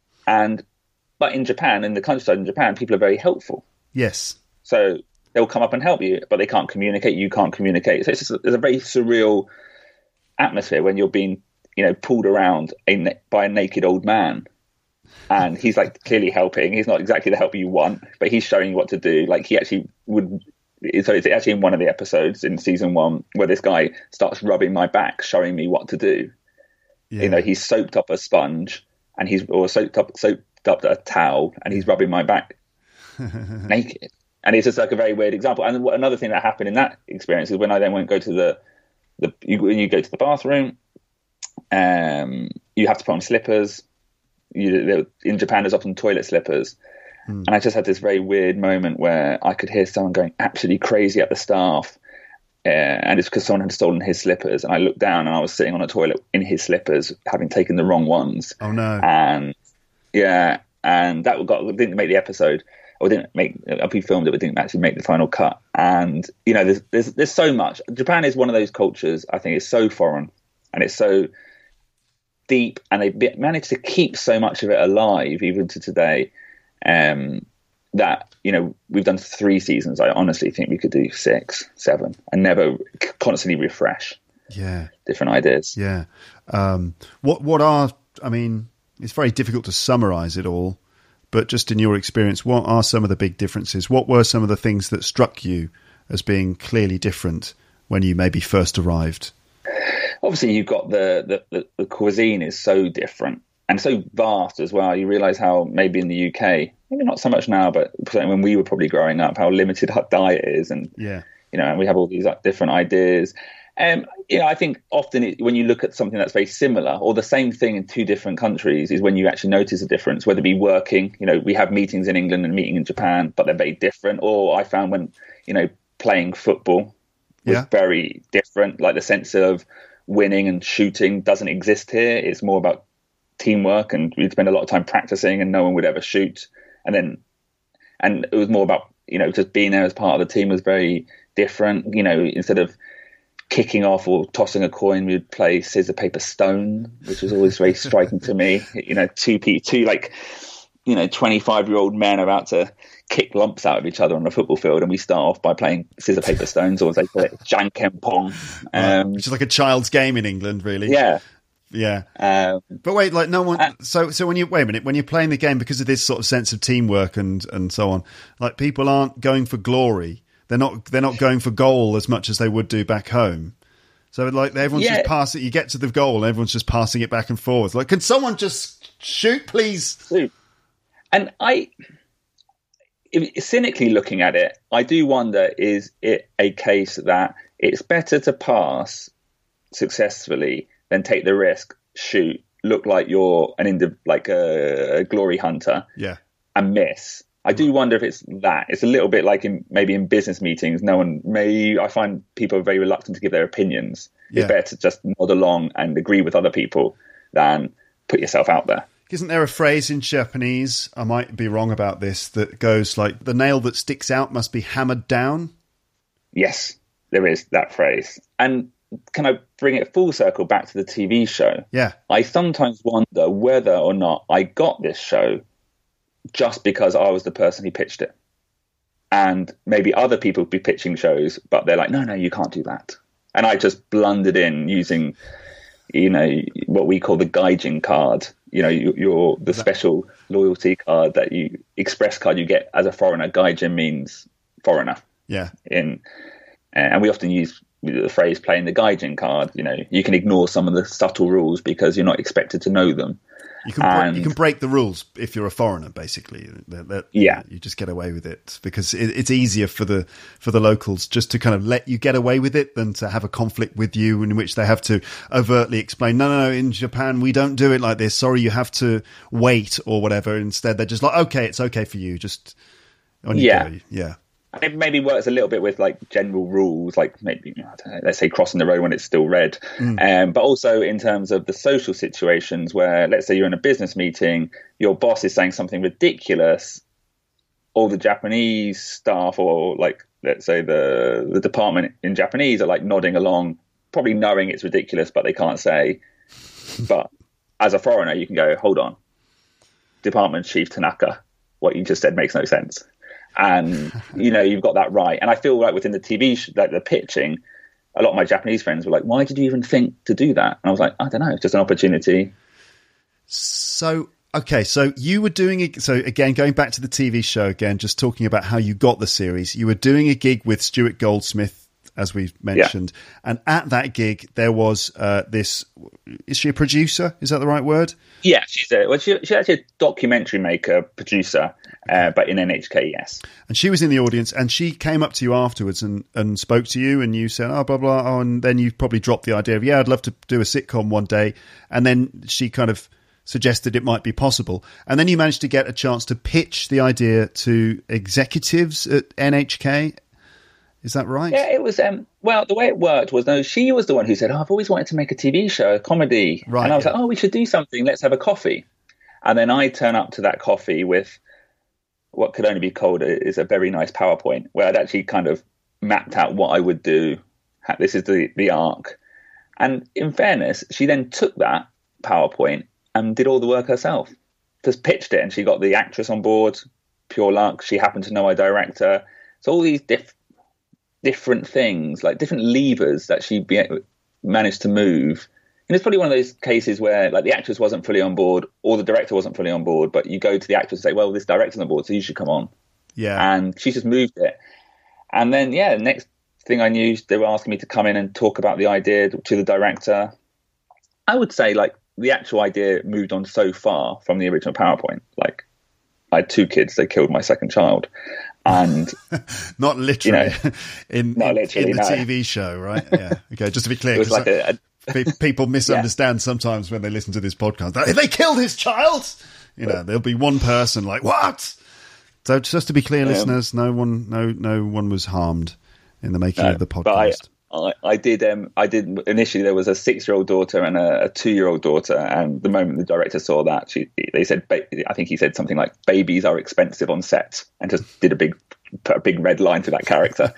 But in Japan, in the countryside in Japan, people are very helpful. Yes. So they'll come up and help you, but they can't communicate. You can't communicate. So there's a very surreal atmosphere when you're being, pulled around by a naked old man, and he's like clearly helping. He's not exactly the help you want, but he's showing you what to do. Like he actually would. So it's actually in one of the episodes in season 1 where this guy starts rubbing my back, showing me what to do. Yeah. He's soaked up a sponge and he's soaked up a towel and he's rubbing my back naked. And it's just like a very weird example. And another thing that happened in that experience is when I then went go to when you go to the bathroom, you have to put on slippers. In Japan, there's often toilet slippers. And I just had this very weird moment where I could hear someone going absolutely crazy at the staff. And it's because someone had stolen his slippers. And I looked down and I was sitting on a toilet in his slippers, having taken the wrong ones. Oh, no. And that didn't make the episode. or didn't make. We filmed it, but didn't actually make the final cut. And you know, there's so much. Japan is one of those cultures. I think it's so foreign and it's so deep, and they managed to keep so much of it alive even to today. That, you know, we've done 3 seasons. I honestly think we could do 6, 7, and never constantly refresh. Yeah, different ideas. Yeah. What are? I mean, it's very difficult to summarize it all, but just in your experience, what are some of the big differences? What were some of the things that struck you as being clearly different when you maybe first arrived? Obviously, you've got the cuisine is so different and so vast as well. You realise how maybe in the UK, maybe not so much now, but when we were probably growing up, how limited our diet is, and you know, and we have all these different ideas. You know, I think often when you look at something that's very similar or the same thing in 2 different countries is when you actually notice a difference, whether it be working. You know, we have meetings in England and meeting in Japan, but they're very different. Or I found when, you know, playing football was very different. Like the sense of winning and shooting doesn't exist here. It's more about teamwork, and we'd spend a lot of time practicing and no one would ever shoot. And it was more about, you know, just being there as part of the team was very different. You know, instead of kicking off or tossing a coin, we'd play scissor, paper, stone, which was always very striking to me. You know, two like, you know, 25-year-old men about to kick lumps out of each other on the football field, and we start off by playing scissor, paper, stones, or as they call it, Jankenpong. Which is like a child's game in England, really. Yeah. Yeah. But wait, like no one. So when you wait a minute, when you're playing the game, because of this sort of sense of teamwork and so on, like people aren't going for glory. They're not going for goal as much as they would do back home. So like everyone's just passing. You get to the goal, and everyone's just passing it back and forth. Like, can someone just shoot, please? And cynically looking at it, I do wonder: is it a case that it's better to pass successfully than take the risk, shoot, look like you're like a glory hunter, and miss? I do wonder if it's that. It's a little bit like maybe in business meetings, I find people are very reluctant to give their opinions. Yeah. It's better to just nod along and agree with other people than put yourself out there. Isn't there a phrase in Japanese, I might be wrong about this, that goes like, the nail that sticks out must be hammered down? Yes, there is that phrase. And can I bring it full circle back to the TV show? Yeah. I sometimes wonder whether or not I got this show just because I was the person who pitched it. And maybe other people would be pitching shows, but they're like, no, you can't do that. And I just blundered in using, you know, what we call the gaijin card, you know, the special loyalty card express card you get as a foreigner. Gaijin means foreigner. Yeah. And we often use the phrase playing the gaijin card. You know, you can ignore some of the subtle rules because you're not expected to know them. You can break the rules if you're a foreigner, basically. You just get away with it because it's easier for the locals just to kind of let you get away with it than to have a conflict with you in which they have to overtly explain, no, in Japan we don't do it like this. Sorry, you have to wait or whatever. Instead, they're just like, okay, it's okay for you. Just on your go. Yeah. It maybe works a little bit with like general rules, like maybe, I don't know, let's say crossing the road when it's still red. But also in terms of the social situations where, let's say you're in a business meeting, your boss is saying something ridiculous. All the Japanese staff, or like, let's say the department in Japanese, are like nodding along, probably knowing it's ridiculous, but they can't say. But as a foreigner, you can go, hold on, Department Chief Tanaka, what you just said makes no sense. And, you know, you've got that right. And I feel like within the TV, like the pitching, a lot of my Japanese friends were like, why did you even think to do that? And I was like, I don't know, it's just an opportunity. So, okay, so you were doing it. So again, going back to the TV show again, just talking about how you got the series, you were doing a gig with Stuart Goldsmith, as we've mentioned. Yeah. And at that gig, there was this, is she a producer? Is that the right word? Yeah, she's actually a documentary maker, producer, but in NHK, yes. And she was in the audience, and she came up to you afterwards and spoke to you, and you said, oh, blah, blah, oh, and then you probably dropped the idea of, yeah, I'd love to do a sitcom one day. And then she kind of suggested it might be possible. And then you managed to get a chance to pitch the idea to executives at NHK. Is that right? Yeah, it was. Well, the way it worked was, no, she was the one who said, I've always wanted to make a TV show, a comedy. Right, and I was like, oh, we should do something. Let's have a coffee. And then I turn up to that coffee with what could only be called is a very nice PowerPoint where I'd actually kind of mapped out what I would do. This is the arc. And in fairness, she then took that PowerPoint and did all the work herself. Just pitched it, and she got the actress on board. Pure luck. She happened to know my director. So all these different things, like different levers that she managed to move. And it's probably one of those cases where like the actress wasn't fully on board or the director wasn't fully on board, but you go to the actress and say, well, this director's on board, so you should come on. Yeah. And she just moved it. And then, the next thing I knew, they were asking me to come in and talk about the idea to the director. I would say like the actual idea moved on so far from the original PowerPoint. Like I had 2 kids, they killed my second child. And not literally, in the no. TV show, right? Yeah. Okay. Just to be clear, it was like people misunderstand sometimes when they listen to this podcast. They killed his child. There'll be one person like, what? So just to be clear, listeners, no one was harmed in the making of the podcast. But I did initially. There was a 6-year-old daughter and a 2-year-old daughter, and the moment the director saw that, they said, I think he said something like, "Babies are expensive on set," and just put a big red line to that character.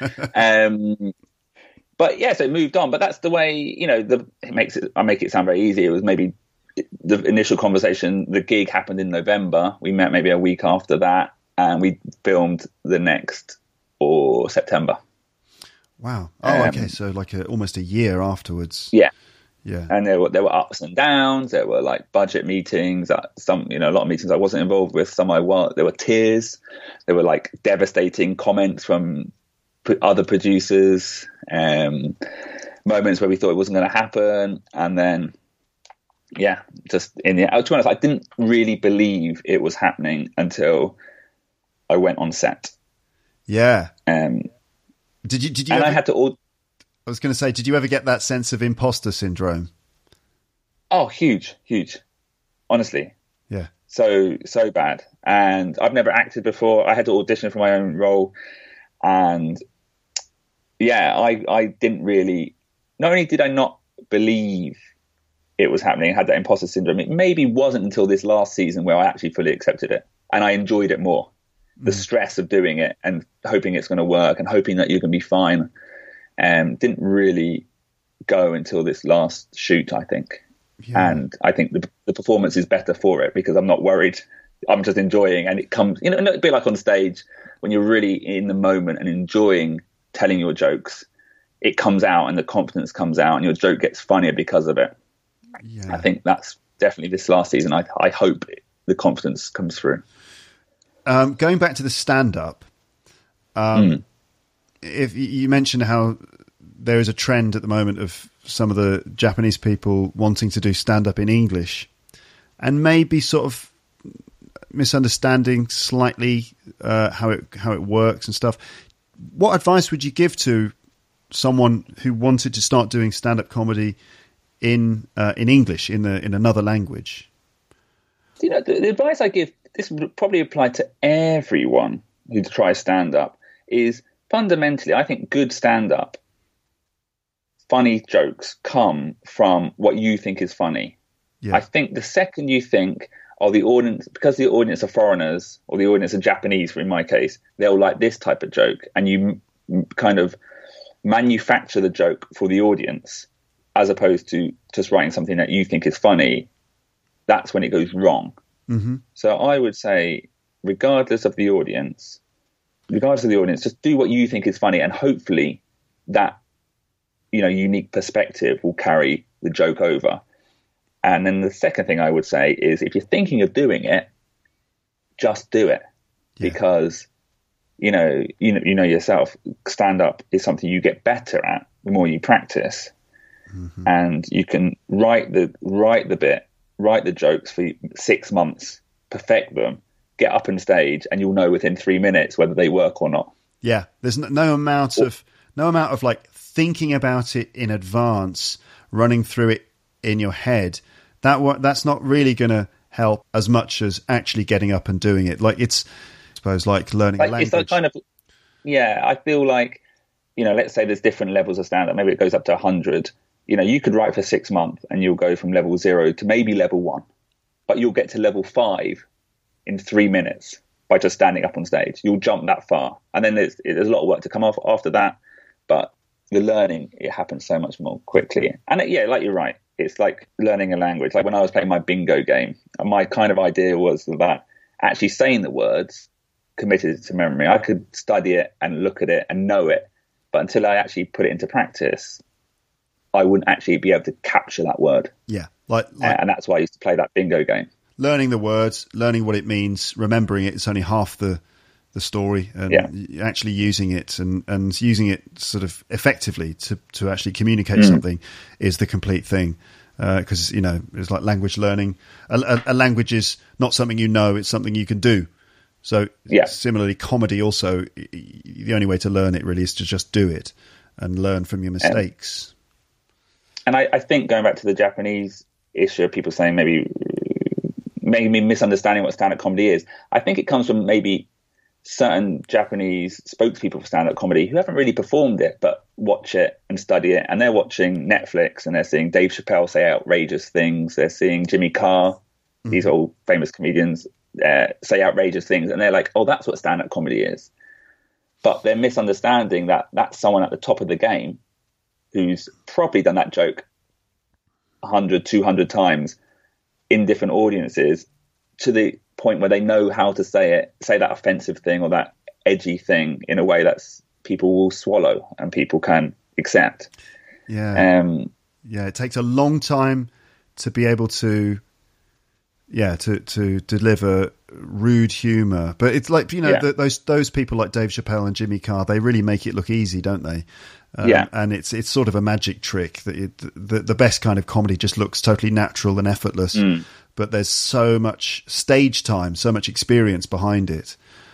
But so it moved on. But that's the way, I make it sound very easy. It was maybe the initial conversation. The gig happened in November. We met maybe a week after that, and we filmed the next or September. Wow. Oh, okay. So like almost a year afterwards. Yeah. Yeah. And there were ups and downs. There were like budget meetings. A lot of meetings I wasn't involved with. Some I was. There were tears. There were like devastating comments from other producers. Moments where we thought it wasn't going to happen, and then just in the. To be honest, I didn't really believe it was happening until I went on set. Yeah. Did you? And I had to. I was going to say, did you ever get that sense of imposter syndrome? Oh, huge. Honestly. Yeah. So bad. And I've never acted before. I had to audition for my own role, and I didn't really. Not only did I not believe it was happening, I had that imposter syndrome. It maybe wasn't until this last season where I actually fully accepted it, and I enjoyed it more. The stress of doing it and hoping it's going to work and hoping that you can be fine, didn't really go until this last shoot, I think. Yeah. And I think the performance is better for it because I'm not worried. I'm just enjoying, and it comes, it'd be like on stage when you're really in the moment and enjoying telling your jokes. It comes out and the confidence comes out and your joke gets funnier because of it. Yeah. I think that's definitely this last season. I hope the confidence comes through. Going back to the stand-up, if you mentioned how there is a trend at the moment of some of the Japanese people wanting to do stand-up in English and maybe sort of misunderstanding slightly how it works and stuff. What advice would you give to someone who wanted to start doing stand-up comedy in English, in another language? The advice I give, this would probably apply to everyone who tries stand-up, is fundamentally, I think good stand-up, funny jokes come from what you think is funny. Yeah. I think the second you think, the audience, because the audience are foreigners, or the audience are Japanese, in my case, they'll like this type of joke, and you kind of manufacture the joke for the audience, as opposed to just writing something that you think is funny, that's when it goes wrong. Mm-hmm. So I would say, regardless of the audience, just do what you think is funny, and hopefully that, unique perspective will carry the joke over. And then the second thing I would say is, if you're thinking of doing it, just do it. Yeah. Because, you know yourself, stand up is something you get better at the more you practice. Mm-hmm. And you can write the jokes for 6 months, perfect them, get up on stage, and you'll know within 3 minutes whether they work or not. Yeah, there's no amount of like thinking about it in advance, running through it in your head. That's not really going to help as much as actually getting up and doing it. Like it's, I suppose, like learning a language. It's that kind of, I feel like, let's say there's different levels of stand-up. Maybe it goes up to 100. You could write for 6 months and you'll go from level 0 to maybe level 1, but you'll get to level 5 in 3 minutes. by just standing up on stage. You'll jump that far. And then there's a lot of work to come off after that. But the learning, it happens so much more quickly. And like you're right, it's like learning a language. Like when I was playing my bingo game, my kind of idea was that actually saying the words committed it to memory. I could study it and look at it and know it. But until I actually put it into practice, I wouldn't actually be able to capture that word. Yeah. And that's why I used to play that bingo game. Learning the words, learning what it means, remembering it's only half the story, and actually using it and using it sort of effectively to actually communicate something is the complete thing. Because, it's like language learning. A language is not something you know, it's something you can do. So similarly, comedy also, the only way to learn it really is to just do it and learn from your mistakes. And I think going back to the Japanese issue of people saying maybe misunderstanding what stand-up comedy is, I think it comes from maybe certain Japanese spokespeople for stand-up comedy who haven't really performed it but watch it and study it, and they're watching Netflix and they're seeing Dave Chappelle say outrageous things, they're seeing Jimmy Carr, these old famous comedians, say outrageous things, and they're like, oh, that's what stand-up comedy is. But they're misunderstanding that that's someone at the top of the game who's probably done that joke 100, 200 times in different audiences to the point where they know how to say that offensive thing or that edgy thing in a way that's people will swallow and people can accept. It takes a long time to be able to deliver rude humor, but it's like those people like Dave Chappelle and Jimmy Carr, they really make it look easy, don't they? And it's sort of a magic trick that the best kind of comedy just looks totally natural and effortless, but there's so much stage time, so much experience behind it.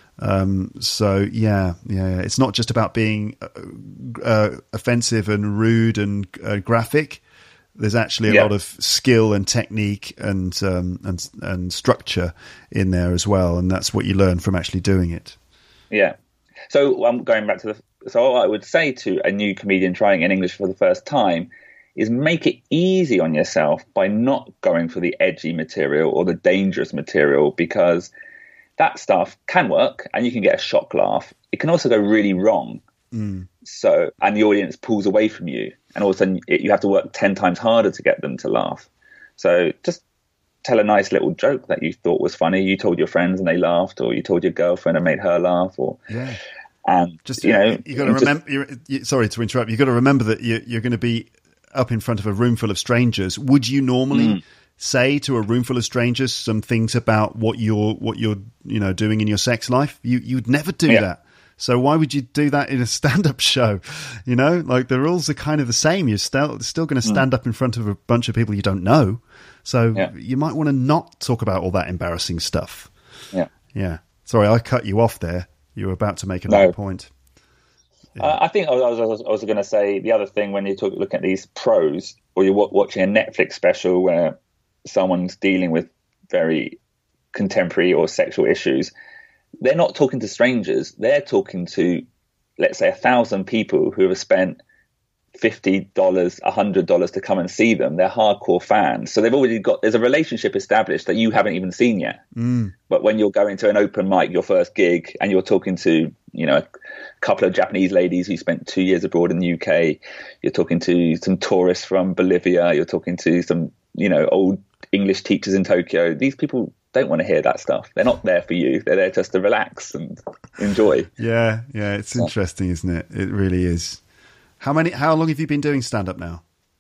It's not just about being offensive and rude and graphic. There's actually a lot of skill and technique and structure in there as well, and that's what you learn from actually doing it. Yeah. So I'm going back to so what I would say to a new comedian trying in English for the first time is make it easy on yourself by not going for the edgy material or the dangerous material, because that stuff can work and you can get a shock laugh. It can also go really wrong. So, and the audience pulls away from you, and all of a sudden you have to work 10 times harder to get them to laugh. So just tell a nice little joke that you thought was funny. You told your friends and they laughed, or you told your girlfriend and made her laugh, and just you got to remember. Sorry to interrupt. You got to remember that you're going to be up in front of a room full of strangers. Would you normally say to a room full of strangers some things about what you're doing in your sex life? You'd never do that. So why would you do that in a stand-up show? Like the rules are kind of the same. You're still going to stand up in front of a bunch of people you don't know. So you might want to not talk about all that embarrassing stuff. Yeah. Sorry, I cut you off there. You were about to make another point. I think I was going to say the other thing when you look at these pros, or you're watching a Netflix special where someone's dealing with very contemporary or sexual issues, they're not talking to strangers. They're talking to, let's say, 1,000 people who have spent $50, $100 to come and see them. They're hardcore fans. So there's a relationship established that you haven't even seen yet. But when you're going to an open mic, your first gig, and you're talking to, a couple of Japanese ladies who spent 2 years abroad in the UK, you're talking to some tourists from Bolivia, you're talking to some, old English teachers in Tokyo. These people don't want to hear that stuff. They're not there for you. They're there just to relax and enjoy. Yeah. It's interesting, isn't it? It really is. How long have you been doing stand-up now?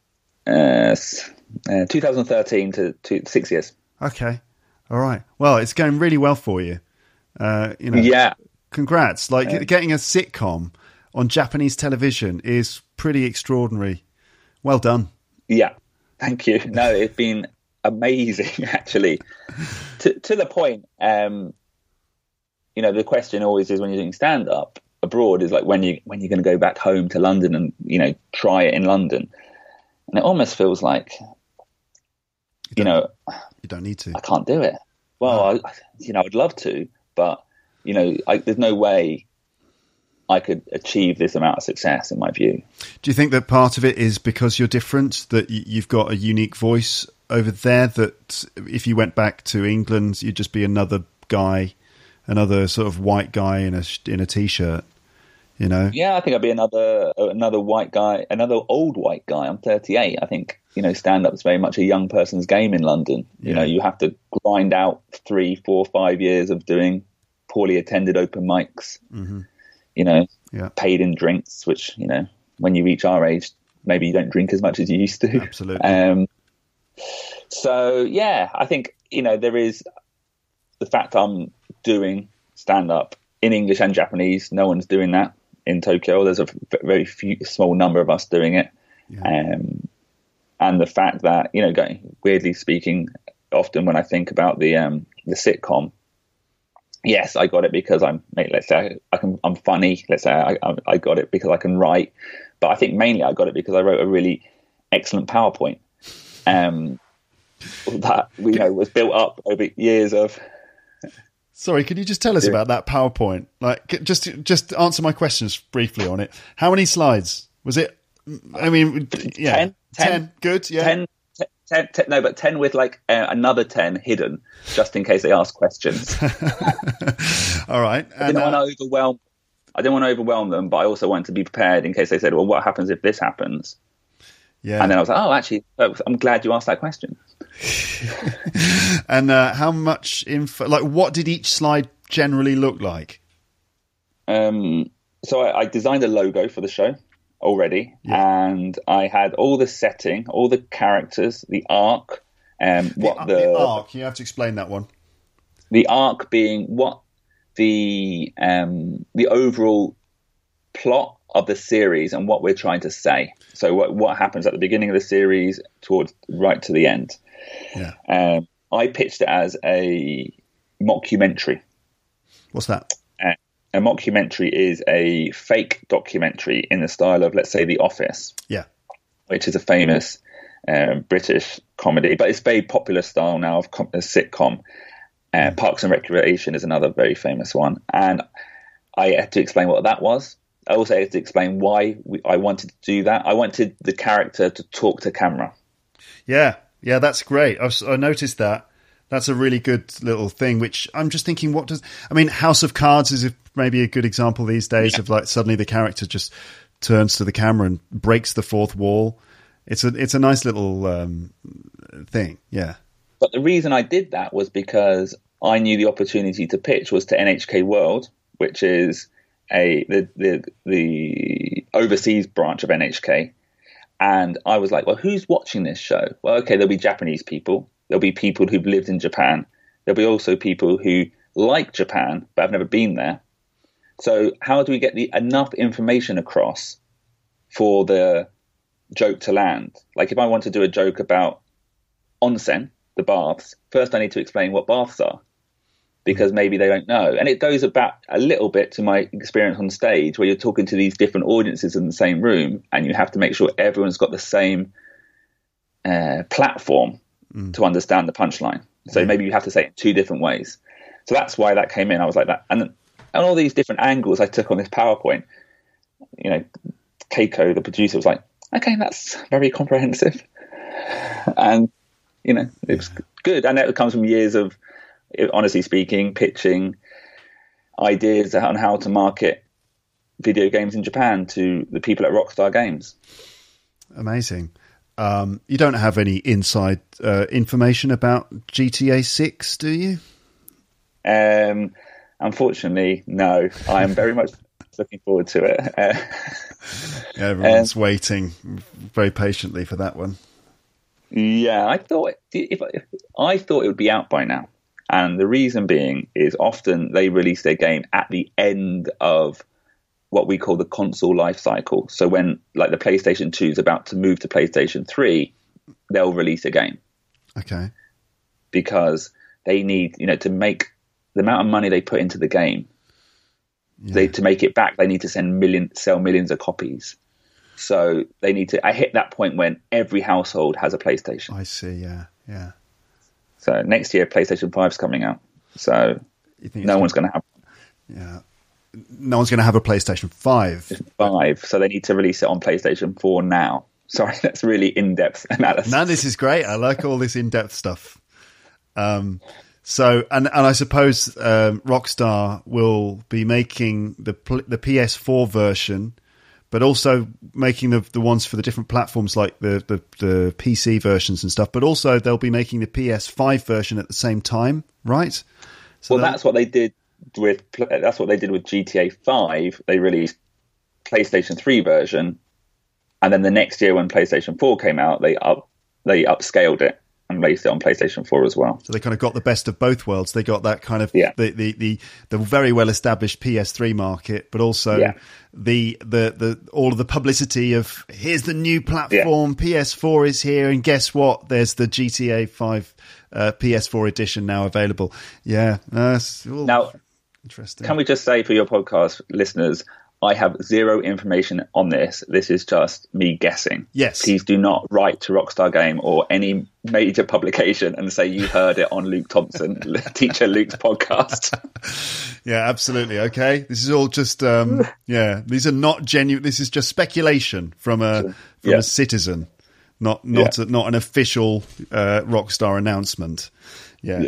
2013 to 6 years. Okay. All right. Well, it's going really well for you. Congrats. Getting a sitcom on Japanese television is pretty extraordinary. Well done. Yeah. Thank you. No, it's been amazing, actually. To the point, the question always is when you're doing stand-up abroad is like when you're going to go back home to London and try it in London, and it almost feels like you don't need to. I can't do it. Well, I'd love to, but there's no way I could achieve this amount of success in my view. Do you think that part of it is because you're different, that you've got a unique voice over there, that if you went back to England you'd just be another guy another sort of white guy in a t-shirt, you know? Yeah, I think I'd be another white guy, another old white guy. I'm 38. I think, stand-up is very much a young person's game in London. Yeah. You have to grind out 3, 4, 5 years of doing poorly attended open mics, paid in drinks, which, when you reach our age, maybe you don't drink as much as you used to. Absolutely. So, yeah, I think, there is the fact I'm doing stand-up in English and Japanese. No one's doing that in Tokyo. There's a very small number of us doing it. Yeah. And the fact that, weirdly speaking, often when I think about the sitcom, yes, I got it because I'm funny. Let's say I got it because I can write. But I think mainly I got it because I wrote a really excellent PowerPoint that was built up over years of. Sorry, could you just tell us about that PowerPoint? Like, just answer my questions briefly on it. How many slides was it? I mean, yeah, 10. Good, yeah. 10, no, but 10 with another 10 hidden, just in case they ask questions. All right. I didn't want to overwhelm them, but I also wanted to be prepared in case they said, well, what happens if this happens? Yeah. And then I was like, oh, actually, I'm glad you asked that question. And how much info, what did each slide generally look like? So I designed a logo for the show already, and I had all the setting, all the characters, the arc, the arc. You have to explain that one. The arc being what the overall plot of the series and what we're trying to say. So what happens at the beginning of the series towards right to the end. Yeah. I pitched it as a mockumentary. What's that? A mockumentary is a fake documentary in the style of, let's say, The Office. Yeah. Which is a famous British comedy, but it's very popular style now of a sitcom. Parks and Recreation is another very famous one. And I had to explain what that was. I also had to explain why I wanted to do that. I wanted the character to talk to camera. Yeah, that's great. I noticed that. That's a really good little thing, which I'm just thinking, House of Cards is maybe a good example these days of suddenly the character just turns to the camera and breaks the fourth wall. It's a nice little thing, yeah. But the reason I did that was because I knew the opportunity to pitch was to NHK World, which is the overseas branch of NHK. And I was like, well, who's watching this show? Well, okay, there'll be Japanese people. There'll be people who've lived in Japan. There'll be also people who like Japan but have never been there. So how do we get enough information across for the joke to land? Like if I want to do a joke about onsen, the baths, first I need to explain what baths are, because maybe they don't know. And it goes about a little bit to my experience on stage, where you're talking to these different audiences in the same room, and you have to make sure everyone's got the same platform to understand the punchline. So maybe you have to say it in two different ways. So that's why that came in. I was like that. And all these different angles I took on this PowerPoint, Keiko, the producer, was like, okay, that's very comprehensive. And, it was good. And that comes from years of, honestly speaking, pitching ideas on how to market video games in Japan to the people at Rockstar Games. Amazing. You don't have any inside information about GTA 6, do you? Unfortunately, no. I am very much looking forward to it. Everyone's waiting very patiently for that one. Yeah, I thought it would be out by now. And the reason being is often they release their game at the end of what we call the console life cycle. So when the PlayStation 2 is about to move to PlayStation 3, they'll release a game. Okay. Because they need, to make the amount of money they put into the game, to make it back, they need to sell millions of copies. So they need to. I hit that point when every household has a PlayStation. I see. Yeah. So next year, PlayStation 5's coming out. So no one's going to have. Yeah. No one's going to have a PlayStation 5. 5. So they need to release it on PlayStation 4 now. Sorry, that's really in-depth analysis. No, this is great. I like all this in-depth stuff. So, and I suppose Rockstar will be making the PS4 version, but also making the ones for the different platforms, like the PC versions and stuff. But also they'll be making the PS5 version at the same time, right? So that's what they did with GTA 5. They released PlayStation 3 version, and then the next year when PlayStation 4 came out, they upscaled it and released it on PlayStation 4 as well. So they kind of got the best of both worlds. They got that kind of the very well established PS3 market, but also the all of the publicity of here's the new platform, PS4 is here, and guess what? There's the GTA 5 PS4 edition now available. Yeah, now interesting. Can we just say for your podcast listeners, I have zero information on this. This is just me guessing. Yes. Please do not write to Rockstar Game or any major publication and say you heard it on Luke Thompson, Teacher Luke's podcast. Yeah, absolutely. Okay. This is all just, these are not genuine. This is just speculation from a citizen, not an official Rockstar announcement. Yeah.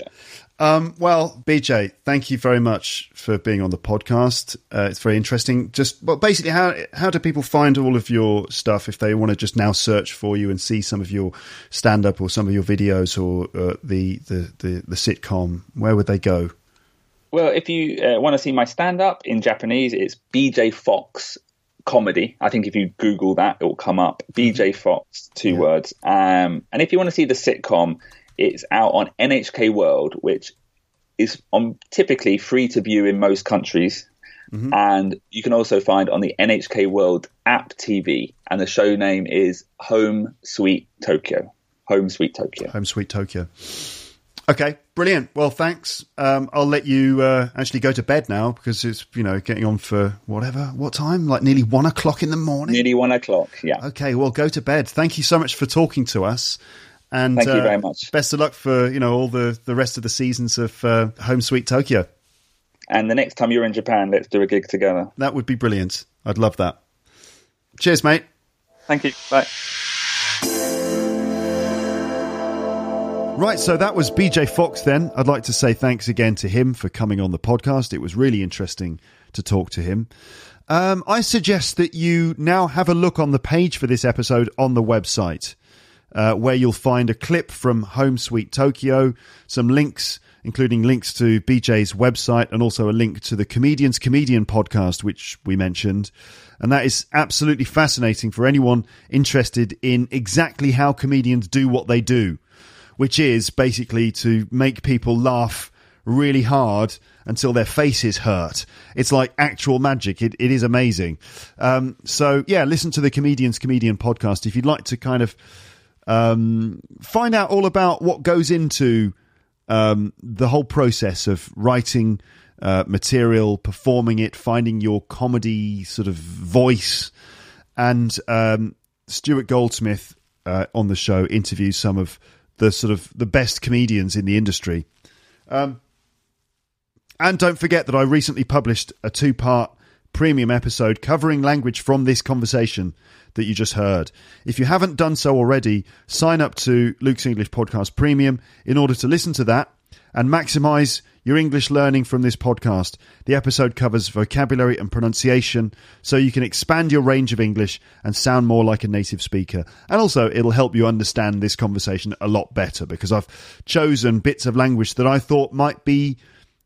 Well, BJ, thank you very much for being on the podcast. It's very interesting. Basically, how do people find all of your stuff if they want to just now search for you and see some of your stand-up or some of your videos or the sitcom? Where would they go? Well, if you want to see my stand-up in Japanese, it's BJ Fox Comedy. I think if you Google that, it will come up. BJ Fox, 2 words. And if you want to see the sitcom, it's out on NHK World, which is typically free to view in most countries. Mm-hmm. And you can also find on the NHK World app TV. And the show name is Home Sweet Tokyo. Home Sweet Tokyo. Home Sweet Tokyo. Okay, brilliant. Well, thanks. I'll let you actually go to bed now because it's, getting on for what time? Like nearly 1 o'clock in the morning? Nearly 1 o'clock, yeah. Okay, well, go to bed. Thank you so much for talking to us. And thank you very much. Best of luck for all the rest of the seasons of Home Sweet Tokyo. And the next time you're in Japan, let's do a gig together. That would be brilliant. I'd love that. Cheers, mate. Thank you. Bye. Right, so that was BJ Fox then. I'd like to say thanks again to him for coming on the podcast. It was really interesting to talk to him. I suggest that you now have a look on the page for this episode on the website. Where you'll find a clip from Home Sweet Tokyo, some links, including links to BJ's website and also a link to the Comedian's Comedian podcast, which we mentioned. And that is absolutely fascinating for anyone interested in exactly how comedians do what they do, which is basically to make people laugh really hard until their faces hurt. It's like actual magic. It is amazing. So, listen to the Comedian's Comedian podcast if you'd like to kind of find out all about what goes into the whole process of writing material, performing it, finding your comedy sort of voice. And Stuart Goldsmith on the show interviews some of the sort of the best comedians in the industry. And don't forget that I recently published a 2-part premium episode covering language from this conversation that you just heard. If you haven't done so already, sign up to Luke's English Podcast Premium in order to listen to that and maximize your English learning from this podcast. The episode covers vocabulary and pronunciation, so you can expand your range of English and sound more like a native speaker. And also, it'll help you understand this conversation a lot better because I've chosen bits of language that I thought might be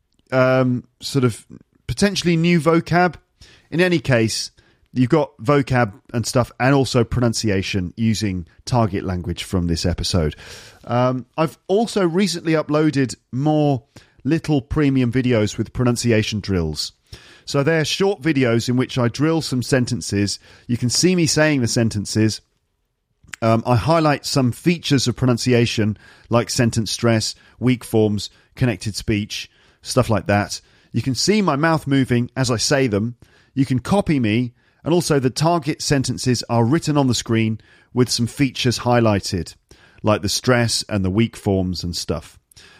sort of potentially new vocab. In any case, you've got vocab and stuff and also pronunciation using target language from this episode. I've also recently uploaded more little premium videos with pronunciation drills. So they're short videos in which I drill some sentences. You can see me saying the sentences. I highlight some features of pronunciation like sentence stress, weak forms, connected speech, stuff like that. You can see my mouth moving as I say them. You can copy me. And also the target sentences are written on the screen with some features highlighted, like the stress and the weak forms and stuff.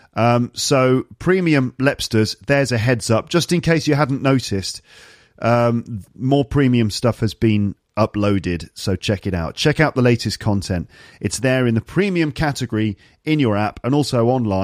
So premium Lepsters, there's a heads up. Just in case you hadn't noticed, more premium stuff has been uploaded, so check it out. Check out the latest content. It's there in the premium category in your app and also online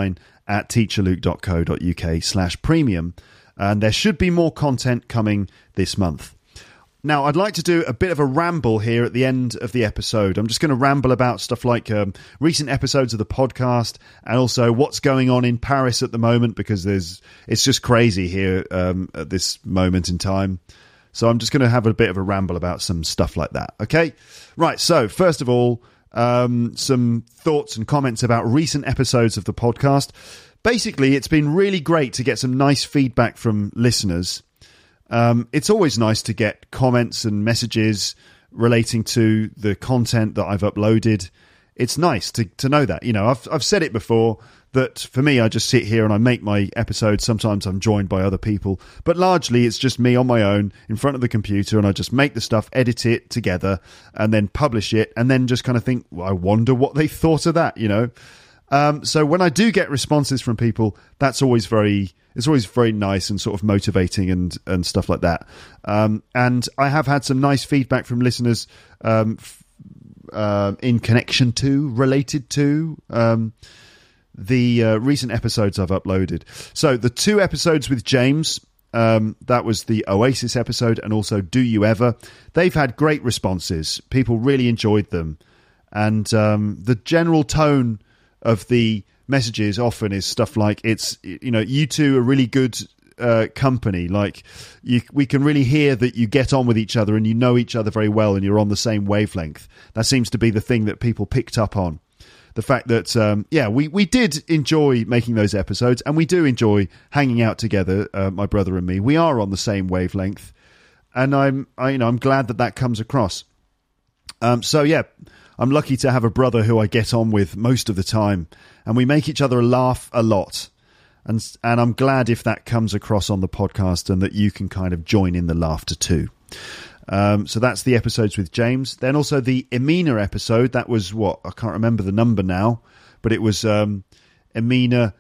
at teacherluke.co.uk/premium. And there should be more content coming this month. Now, I'd like to do a bit of a ramble here at the end of the episode. I'm just going to ramble about stuff like recent episodes of the podcast and also what's going on in Paris at the moment, because it's just crazy here at this moment in time. So I'm just going to have a bit of a ramble about some stuff like that. Okay? Right, so first of all, some thoughts and comments about recent episodes of the podcast. Basically, it's been really great to get some nice feedback from listeners. It's always nice to get comments and messages relating to the content that I've uploaded. It's nice to know that. You know, I've said it before that for me, I just sit here and I make my episodes. Sometimes I'm joined by other people, but largely it's just me on my own in front of the computer, and I just make the stuff, edit it together, and then publish it, and then just kind of think, well, I wonder what they thought of that, you know? So when I do get responses from people, it's always very nice and sort of motivating and stuff like that. And I have had some nice feedback from listeners in connection to, related to the recent episodes I've uploaded. So the 2 episodes with James, that was the Oasis episode and also Do You Ever? They've had great responses. People really enjoyed them. And the general tone of the messages often is stuff like, it's, you know, you two are really good company. Like, we can really hear that you get on with each other and you know each other very well and you're on the same wavelength. That seems to be the thing that people picked up on. The fact that, we did enjoy making those episodes, and we do enjoy hanging out together, my brother and me. We are on the same wavelength, and I'm glad that comes across. I'm lucky to have a brother who I get on with most of the time, and we make each other laugh a lot. And I'm glad if that comes across on the podcast and that you can kind of join in the laughter too. So that's the episodes with James. Then also the Emina episode. That was what? I can't remember the number now, but it was Emina's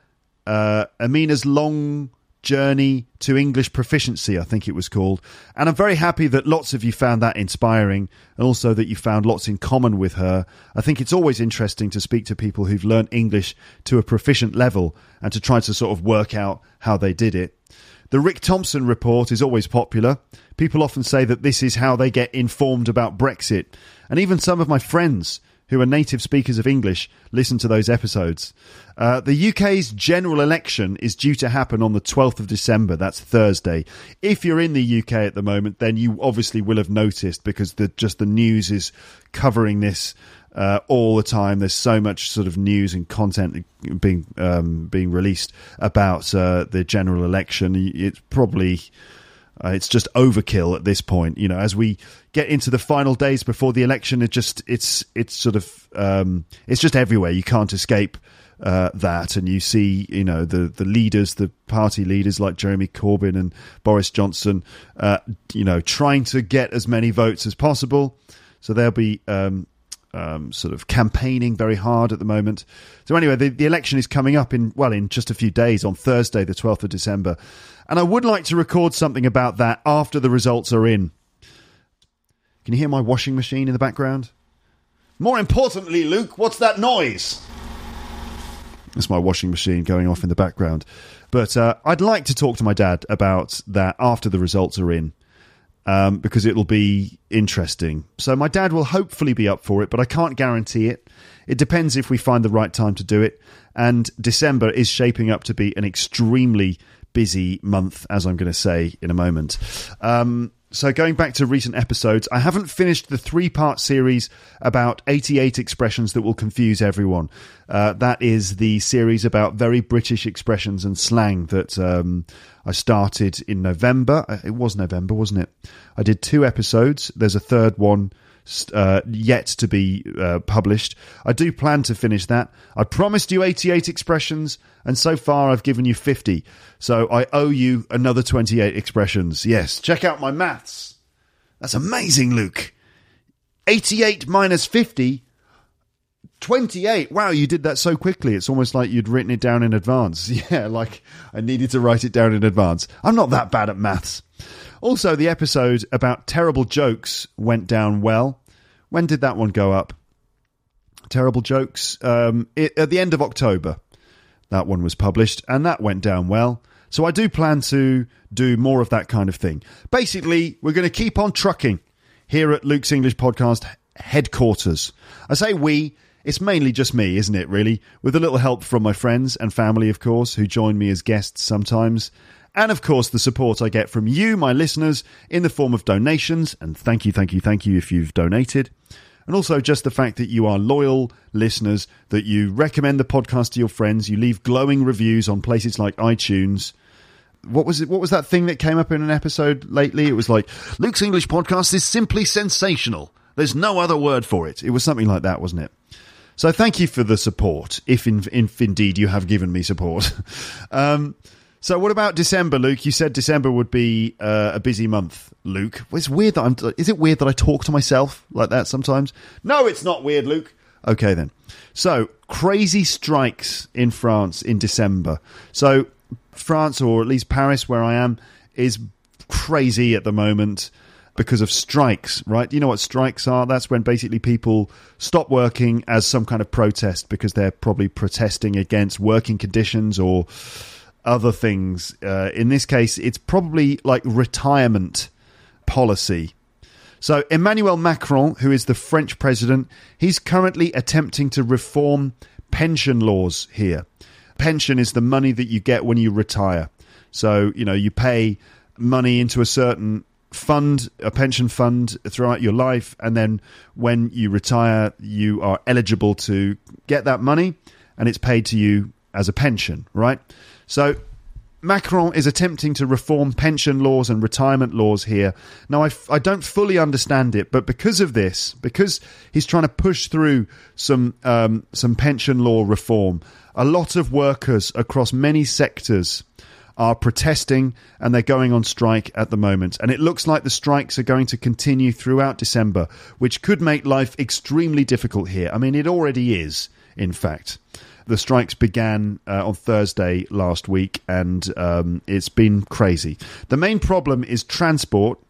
long journey to English proficiency, I think it was called. And I'm very happy that lots of you found that inspiring, and also that you found lots in common with her. I think it's always interesting to speak to people who've learned English to a proficient level and to try to sort of work out how they did it. The Rick Thompson report is always popular. People often say that this is how they get informed about Brexit. And even some of my friends who are native speakers of English listen to those episodes. The UK's general election is due to happen on the 12th of December. That's Thursday. If you're in the UK at the moment, then you obviously will have noticed, because the news is covering this all the time. There's so much sort of news and content being released about the general election. It's probably... it's just overkill at this point. You know, as we get into the final days before the election, it's just everywhere. You can't escape that, and you see, you know, the leaders, the party leaders like Jeremy Corbyn and Boris Johnson, trying to get as many votes as possible. So they'll be sort of campaigning very hard at the moment. So anyway, the election is coming up in just a few days, on Thursday, the 12th of December. And I would like to record something about that after the results are in. Can you hear my washing machine in the background? More importantly, Luke, what's that noise? That's my washing machine going off in the background. But I'd like to talk to my dad about that after the results are in, because it'll be interesting. So my dad will hopefully be up for it, but I can't guarantee it. It depends if we find the right time to do it. And December is shaping up to be an extremely busy month, as I'm going to say in a moment. So going back to recent episodes, I haven't finished the 3-part series about 88 expressions that will confuse everyone. That is the series about very British expressions and slang that I started in November. It was November, wasn't it? I did 2 episodes. There's a third one yet to be published. I do plan to finish that. I promised you 88 expressions, and so far I've given you 50. So I owe you another 28 expressions. Yes, check out my maths. That's amazing, Luke. 88 minus 50, 28. Wow, you did that so quickly. It's almost like you'd written it down in advance. Yeah, like I needed to write it down in advance. I'm not that bad at maths. Also, the episode about terrible jokes went down well. When did that one go up? Terrible jokes? At the end of October. That one was published, and that went down well. So I do plan to do more of that kind of thing. Basically, we're going to keep on trucking here at Luke's English Podcast headquarters. I say we, it's mainly just me, isn't it, really? With a little help from my friends and family, of course, who join me as guests sometimes. And, of course, the support I get from you, my listeners, in the form of donations. And thank you if you've donated. And also just the fact that you are loyal listeners, that you recommend the podcast to your friends, you leave glowing reviews on places like iTunes. What was it? What was that thing that came up in an episode lately? It was like, Luke's English Podcast is simply sensational. There's no other word for it. It was something like that, wasn't it? So thank you for the support, if indeed you have given me support. So what about December, Luke? You said December would be a busy month, Luke. It's weird that is it weird that I talk to myself like that sometimes? No, it's not weird, Luke. Okay, then. So, crazy strikes in France in December. So, France, or at least Paris, where I am, is crazy at the moment because of strikes, right? You know what strikes are? That's when basically people stop working as some kind of protest because they're probably protesting against working conditions or other things. In this case, it's probably like retirement policy. So Emmanuel Macron, who is the French president, he's currently attempting to reform pension laws here. Pension is the money that you get when you retire. So, you know, you pay money into a certain fund, a pension fund, throughout your life, and then when you retire, you are eligible to get that money, and it's paid to you as a pension, right? So Macron is attempting to reform pension laws and retirement laws here. Now, I don't fully understand it, but because of this, because he's trying to push through some pension law reform, a lot of workers across many sectors are protesting, and they're going on strike at the moment. And it looks like the strikes are going to continue throughout December, which could make life extremely difficult here. I mean, it already is, in fact. The strikes began on Thursday last week, and it's been crazy. The main problem is transport,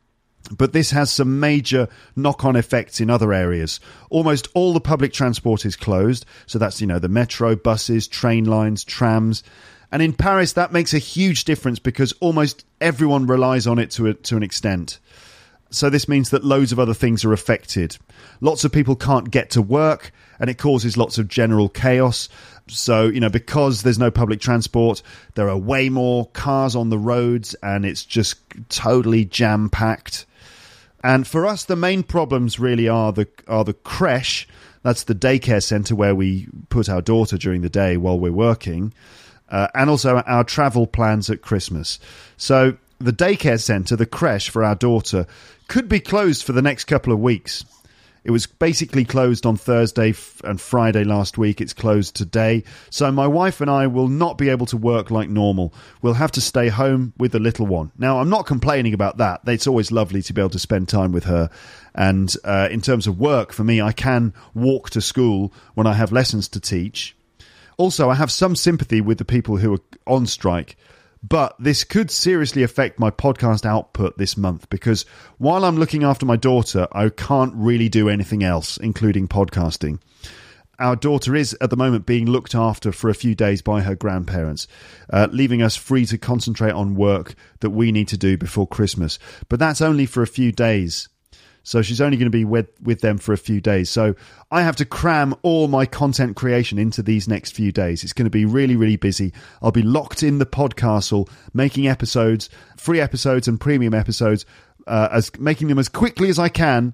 but this has some major knock-on effects in other areas. Almost all the public transport is closed, so that's, you know, the metro, buses, train lines, trams. And in Paris, that makes a huge difference because almost everyone relies on it to an extent. So this means that loads of other things are affected. Lots of people can't get to work, and it causes lots of general chaos. So, you know, because there's no public transport, there are way more cars on the roads, and it's just totally jam-packed. And for us, the main problems really are the creche. That's the daycare centre where we put our daughter during the day while we're working, and also our travel plans at Christmas. So the daycare centre, the creche for our daughter, could be closed for the next couple of weeks. It was basically closed on Thursday and Friday last week. It's closed today. So my wife and I will not be able to work like normal. We'll have to stay home with the little one. Now, I'm not complaining about that. It's always lovely to be able to spend time with her. And in terms of work, for me, I can walk to school when I have lessons to teach. Also, I have some sympathy with the people who are on strike. But this could seriously affect my podcast output this month because while I'm looking after my daughter, I can't really do anything else, including podcasting. Our daughter is, at the moment, being looked after for a few days by her grandparents, leaving us free to concentrate on work that we need to do before Christmas. But that's only for a few days. So she's only going to be with them for a few days. So I have to cram all my content creation into these next few days. It's going to be really, really busy. I'll be locked in the podcastle, making episodes, free episodes and premium episodes, making them as quickly as I can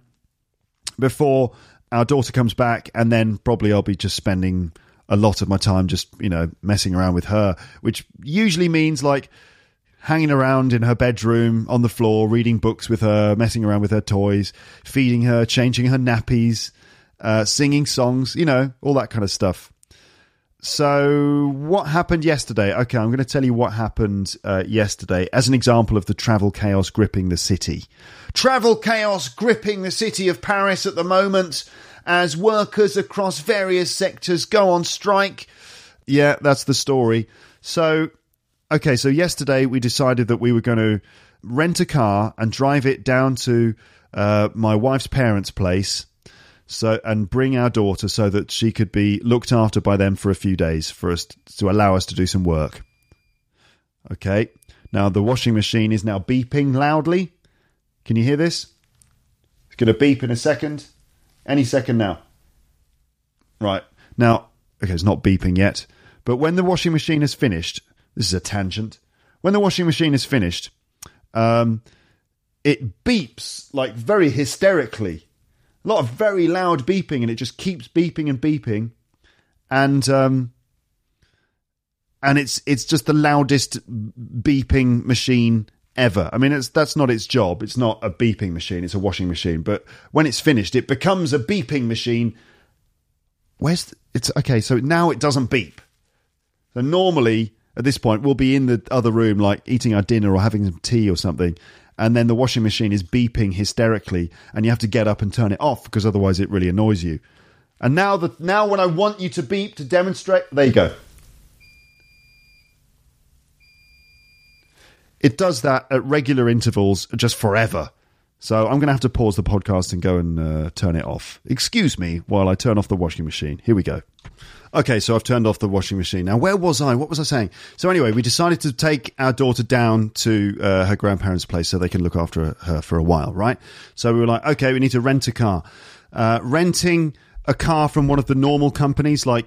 before our daughter comes back. And then probably I'll be just spending a lot of my time just, you know, messing around with her, which usually means like hanging around in her bedroom on the floor, reading books with her, messing around with her toys, feeding her, changing her nappies, singing songs, you know, all that kind of stuff. So what happened yesterday? Okay, I'm going to tell you what happened yesterday as an example of the travel chaos gripping the city. Travel chaos gripping the city of Paris at the moment as workers across various sectors go on strike. Yeah, that's the story. Okay, so yesterday we decided that we were going to rent a car and drive it down to my wife's parents' place and bring our daughter so that she could be looked after by them for a few days for us to allow us to do some work. Okay. Now the washing machine is now beeping loudly. Can you hear this? It's going to beep in a second. Any second now. Right. Now, okay, it's not beeping yet. But when the washing machine is finished, this is a tangent. When the washing machine is finished, it beeps like very hysterically. A lot of very loud beeping, and it just keeps beeping and beeping. And it's just the loudest beeping machine ever. I mean, that's not its job. It's not a beeping machine. It's a washing machine. But when it's finished, it becomes a beeping machine. Okay, so now it doesn't beep. So normally, at this point, we'll be in the other room, like eating our dinner or having some tea or something, and then the washing machine is beeping hysterically, and you have to get up and turn it off because otherwise it really annoys you. And now when I want you to beep to demonstrate, there you go. It does that at regular intervals, just forever. So I'm going to have to pause the podcast and go and turn it off. Excuse me while I turn off the washing machine. Here we go. Okay, so I've turned off the washing machine. Now, where was I? What was I saying? So anyway, we decided to take our daughter down to her grandparents' place so they can look after her for a while, right? So we were like, okay, we need to rent a car. Renting a car from one of the normal companies like,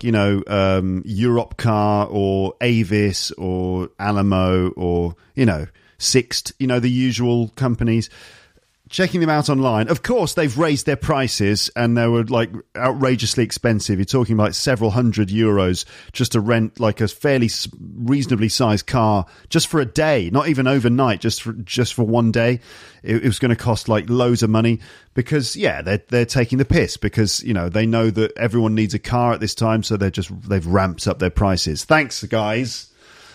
Europcar or Avis or Alamo or, Sixt, the usual companies. Checking them out online. Of course, they've raised their prices and they were like outrageously expensive. You're talking like several €100 just to rent like a fairly reasonably sized car just for a day, not even overnight, just for one day. It was going to cost like loads of money because, yeah, they're taking the piss because, they know that everyone needs a car at this time. So they've ramped up their prices. Thanks, guys.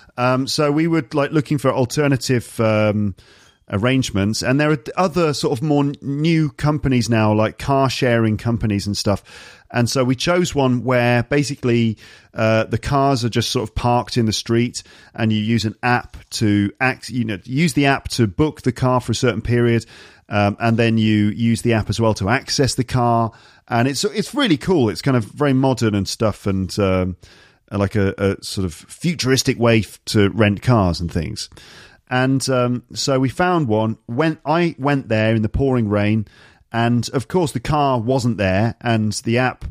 So we were like looking for alternative arrangements, and there are other sort of more new companies now, like car sharing companies and stuff. And so we chose one where basically the cars are just sort of parked in the street, and you use an app to use the app to book the car for a certain period, and then you use the app as well to access the car. And it's really cool. It's kind of very modern and stuff, and like a sort of futuristic way to rent cars and things. And so we found one. I went there in the pouring rain, and of course the car wasn't there. And the app,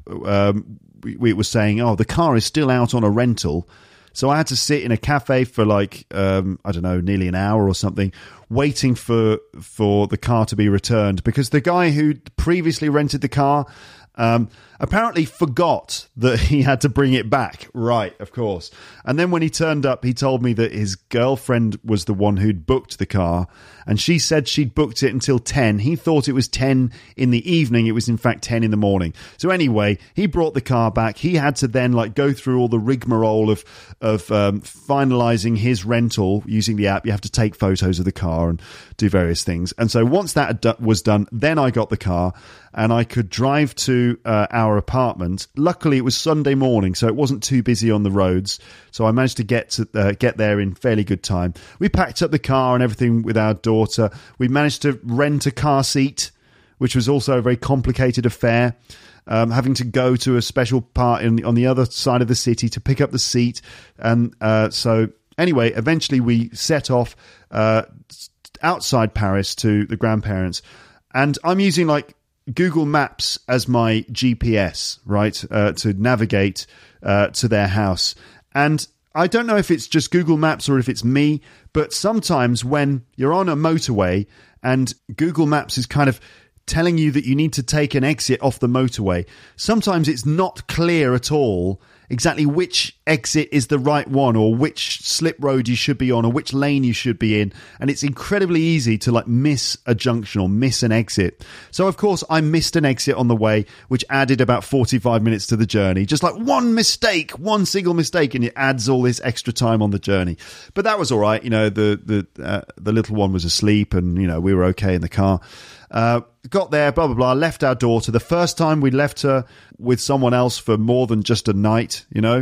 it was saying, "Oh, the car is still out on a rental." So I had to sit in a cafe for like nearly an hour or something, waiting for the car to be returned because the guy who previously rented the car apparently forgot that he had to bring it back. Right, of course. And then when he turned up, he told me that his girlfriend was the one who'd booked the car, and she said she'd booked it until 10. He thought it was 10 in the evening. It was in fact 10 in the morning. So anyway, he brought the car back. He had to then like go through all the rigmarole of finalizing his rental using the app. You have to take photos of the car and do various things. And so once that was done, then I got the car and I could drive to our apartment. Luckily, it was Sunday morning, so it wasn't too busy on the roads. So I managed to get there in fairly good time. We packed up the car and everything with our daughter. We managed to rent a car seat, which was also a very complicated affair. Having to go to a special part on the other side of the city to pick up the seat. And so anyway, eventually we set off outside Paris to the grandparents. And I'm using like Google Maps as my GPS, right, to navigate to their house. And I don't know if it's just Google Maps or if it's me, but sometimes when you're on a motorway and Google Maps is kind of telling you that you need to take an exit off the motorway, sometimes it's not clear at all exactly which exit is the right one or which slip road you should be on or which lane you should be in. And it's incredibly easy to like miss a junction or miss an exit. So of course I missed an exit on the way, which added about 45 minutes to the journey. Just like one single mistake, and it adds all this extra time on the journey. But that was all right. The little one was asleep, and we were okay in the car. Got there, blah, blah, blah, left our daughter. The first time we left her with someone else for more than just a night,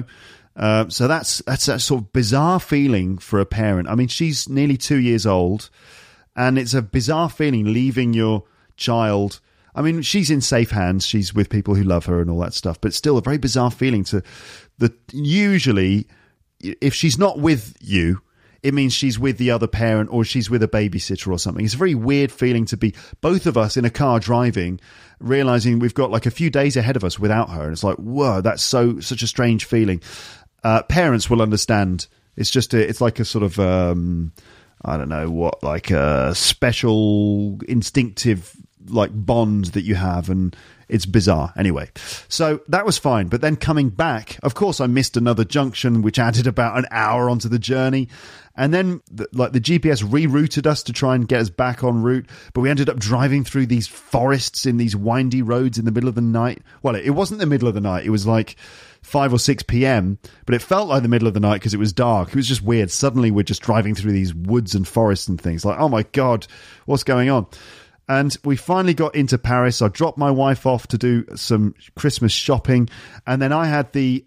So that's a sort of bizarre feeling for a parent. I mean, she's nearly 2 years old, and it's a bizarre feeling leaving your child. I mean, she's in safe hands. She's with people who love her and all that stuff. But still, a very bizarre feeling to that. Usually, if she's not with you, it means she's with the other parent or she's with a babysitter or something. It's a very weird feeling to be both of us in a car driving, realizing we've got like a few days ahead of us without her. And it's like, whoa, that's such a strange feeling. Parents will understand. It's like a sort of, I don't know what, like a special instinctive like bond that you have, and it's bizarre. Anyway, so that was fine. But then coming back, of course, I missed another junction, which added about an hour onto the journey. And then the GPS rerouted us to try and get us back en route. But we ended up driving through these forests in these windy roads in the middle of the night. Well, it wasn't the middle of the night. It was like 5 or 6 p.m, but it felt like the middle of the night because it was dark. It was just weird. Suddenly we're just driving through these woods and forests and things like, oh my God, what's going on? And we finally got into Paris. I dropped my wife off to do some Christmas shopping. And then I had the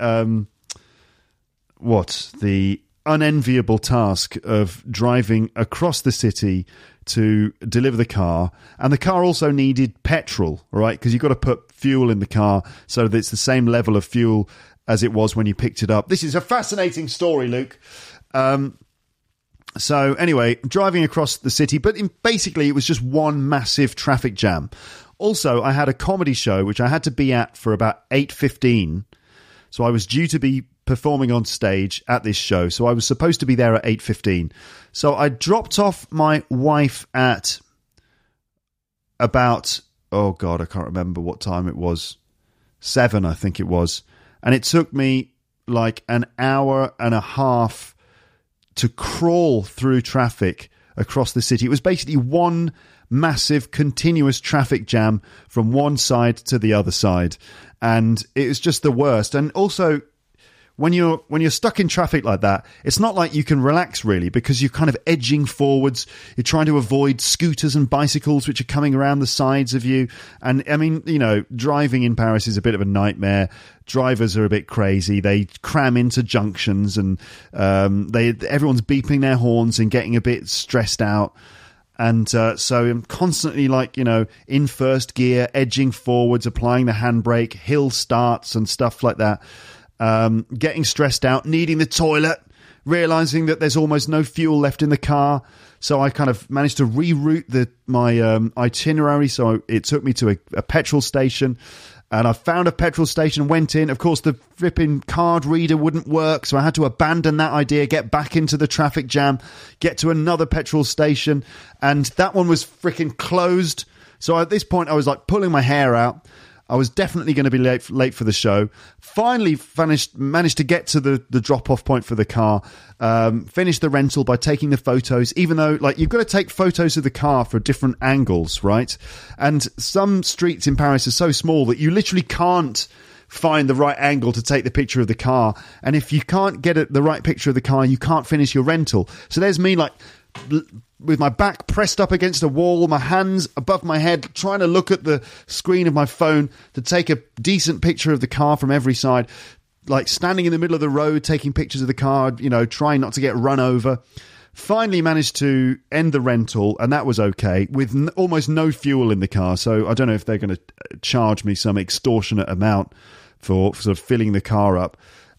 unenviable task of driving across the city to deliver the car. And the car also needed petrol, right? Because you've got to put fuel in the car so that it's the same level of fuel as it was when you picked it up. This is a fascinating story, Luke. So anyway, driving across the city, but basically it was just one massive traffic jam. Also, I had a comedy show, which I had to be at for about 8:15. So I was due to be performing on stage at this show. So I was supposed to be there at 8:15. So I dropped off my wife at about, oh God, I can't remember what time it was. 7, I think it was. And it took me like an hour and a half to crawl through traffic across the city. It was basically one massive continuous traffic jam from one side to the other side. And it was just the worst. And also, when you're stuck in traffic like that, it's not like you can relax really, because you're kind of edging forwards. You're trying to avoid scooters and bicycles which are coming around the sides of you. And I mean, you know, driving in Paris is a bit of a nightmare. Drivers are a bit crazy. They cram into junctions, and everyone's beeping their horns and getting a bit stressed out. And so I'm constantly like, you know, in first gear, edging forwards, applying the handbrake, hill starts and stuff like that. Getting stressed out, needing the toilet, realizing that there's almost no fuel left in the car. So I kind of managed to reroute my itinerary. So it took me to a petrol station, and I found a petrol station, went in. Of course, the flipping card reader wouldn't work. So I had to abandon that idea, get back into the traffic jam, get to another petrol station. And that one was freaking closed. So at this point, I was like pulling my hair out. I was definitely going to be late for the show. Finally managed to get to the drop-off point for the car. Finished the rental by taking the photos, even though like you've got to take photos of the car for different angles, right? And some streets in Paris are so small that you literally can't find the right angle to take the picture of the car. And if you can't get the right picture of the car, you can't finish your rental. So there's me like with my back pressed up against a wall, my hands above my head, trying to look at the screen of my phone to take a decent picture of the car from every side, like standing in the middle of the road, taking pictures of the car, you know, trying not to get run over. Finally managed to end the rental, and that was okay, with almost no fuel in the car. So I don't know if they're going to charge me some extortionate amount for sort of filling the car up.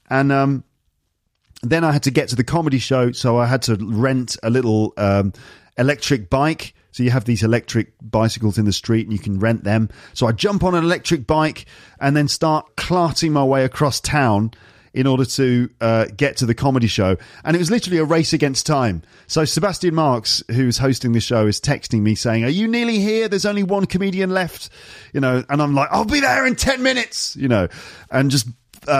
And then I had to get to the comedy show, so I had to rent a little electric bike. So you have these electric bicycles in the street and you can rent them. So I jump on an electric bike and then start clarting my way across town in order to get to the comedy show. And it was literally a race against time. So Sebastian Marks, who's hosting the show, is texting me saying, "Are you nearly here? There's only one comedian left." You know, and I'm like, "I'll be there in 10 minutes," you know, and just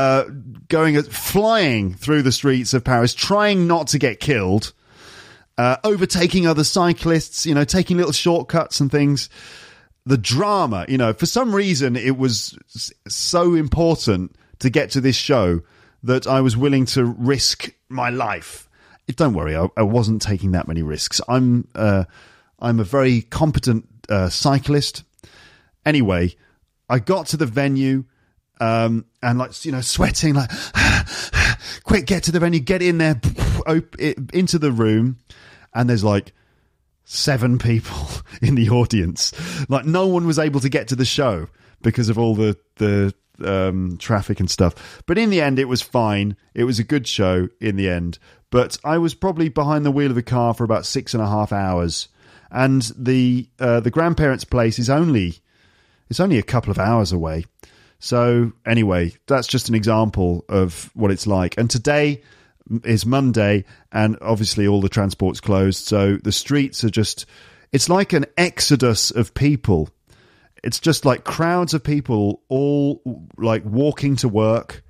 flying through the streets of Paris, trying not to get killed, overtaking other cyclists, you know, taking little shortcuts and things. The drama, you know, for some reason it was so important to get to this show that I was willing to risk my life. Don't worry, I wasn't taking that many risks. I'm a very competent cyclist. Anyway, I got to the venue. And like, you know, sweating, like, quick, get to the venue, get in there, into the room. And there's like 7 people in the audience. Like, no one was able to get to the show because of all the traffic and stuff. But in the end, it was fine. It was a good show in the end. But I was probably behind the wheel of the car for about 6.5 hours. And the grandparents' place is only a couple of hours away. So anyway, that's just an example of what it's like. And today is Monday, and obviously all the transport's closed. So the streets are it's like an exodus of people. It's just like crowds of people all like walking to work.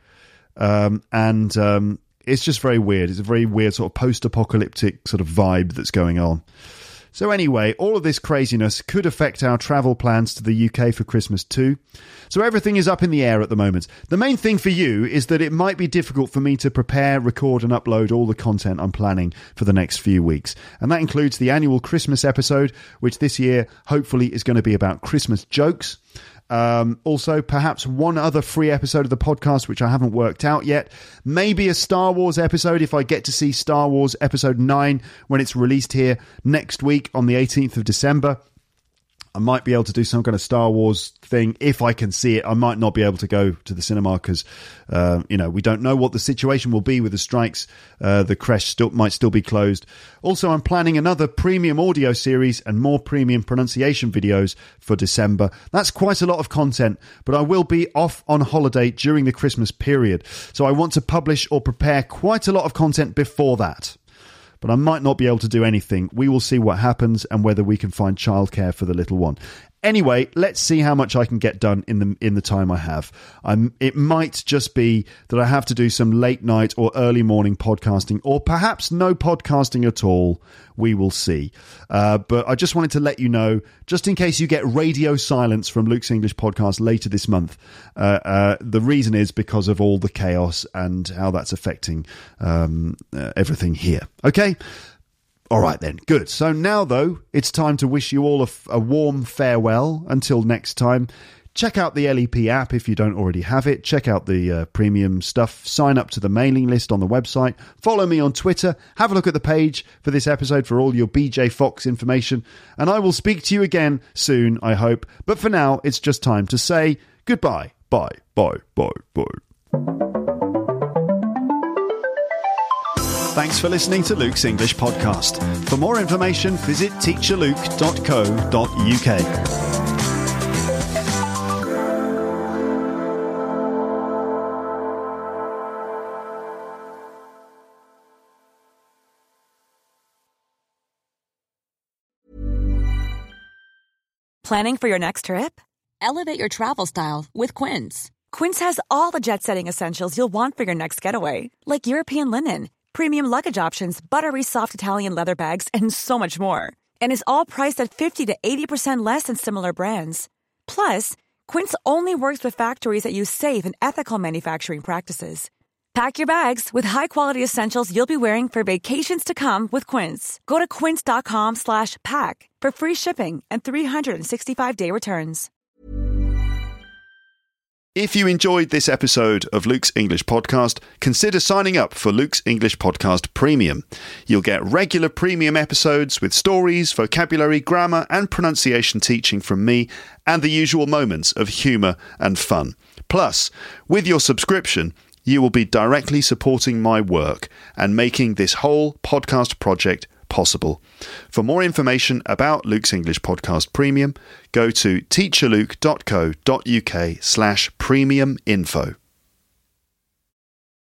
And it's just very weird. It's a very weird sort of post-apocalyptic sort of vibe that's going on. So anyway, all of this craziness could affect our travel plans to the UK for Christmas too. So everything is up in the air at the moment. The main thing for you is that it might be difficult for me to prepare, record and upload all the content I'm planning for the next few weeks. And that includes the annual Christmas episode, which this year hopefully is going to be about Christmas jokes. Also, perhaps one other free episode of the podcast, which I haven't worked out yet. Maybe a Star Wars episode if I get to see Star Wars Episode 9 when it's released here next week on the 18th of December. I might be able to do some kind of Star Wars thing if I can see it. I might not be able to go to the cinema because, we don't know what the situation will be with the strikes. The creche might still be closed. Also, I'm planning another premium audio series and more premium pronunciation videos for December. That's quite a lot of content, but I will be off on holiday during the Christmas period. So I want to publish or prepare quite a lot of content before that. But I might not be able to do anything. We will see what happens and whether we can find childcare for the little one. Anyway, let's see how much I can get done in the time I have. It might just be that I have to do some late night or early morning podcasting, or perhaps no podcasting at all. We will see. But I just wanted to let you know, just in case you get radio silence from Luke's English Podcast later this month, the reason is because of all the chaos and how that's affecting everything here. Okay? All right then, good. So now, though, it's time to wish you all a warm farewell until next time. Check out the LEP app if you don't already have it. Check out the premium stuff. Sign up to the mailing list on the website. Follow me on Twitter. Have a look at the page for this episode for all your BJ Fox information. And I will speak to you again soon, I hope. But for now, it's just time to say goodbye. Bye, bye, bye, bye. Thanks for listening to Luke's English Podcast. For more information, visit teacherluke.co.uk. Planning for your next trip? Elevate your travel style with Quince. Quince has all the jet-setting essentials you'll want for your next getaway, like European linen, premium luggage options, buttery soft Italian leather bags, and so much more. And is all priced at 50 to 80% less than similar brands. Plus, Quince only works with factories that use safe and ethical manufacturing practices. Pack your bags with high-quality essentials you'll be wearing for vacations to come with Quince. Go to quince.com/pack for free shipping and 365-day returns. If you enjoyed this episode of Luke's English Podcast, consider signing up for Luke's English Podcast Premium. You'll get regular premium episodes with stories, vocabulary, grammar and pronunciation teaching from me, and the usual moments of humour and fun. Plus, with your subscription, you will be directly supporting my work and making this whole podcast project possible. For more information about Luke's English Podcast Premium, go to teacherluke.co.uk/premium info.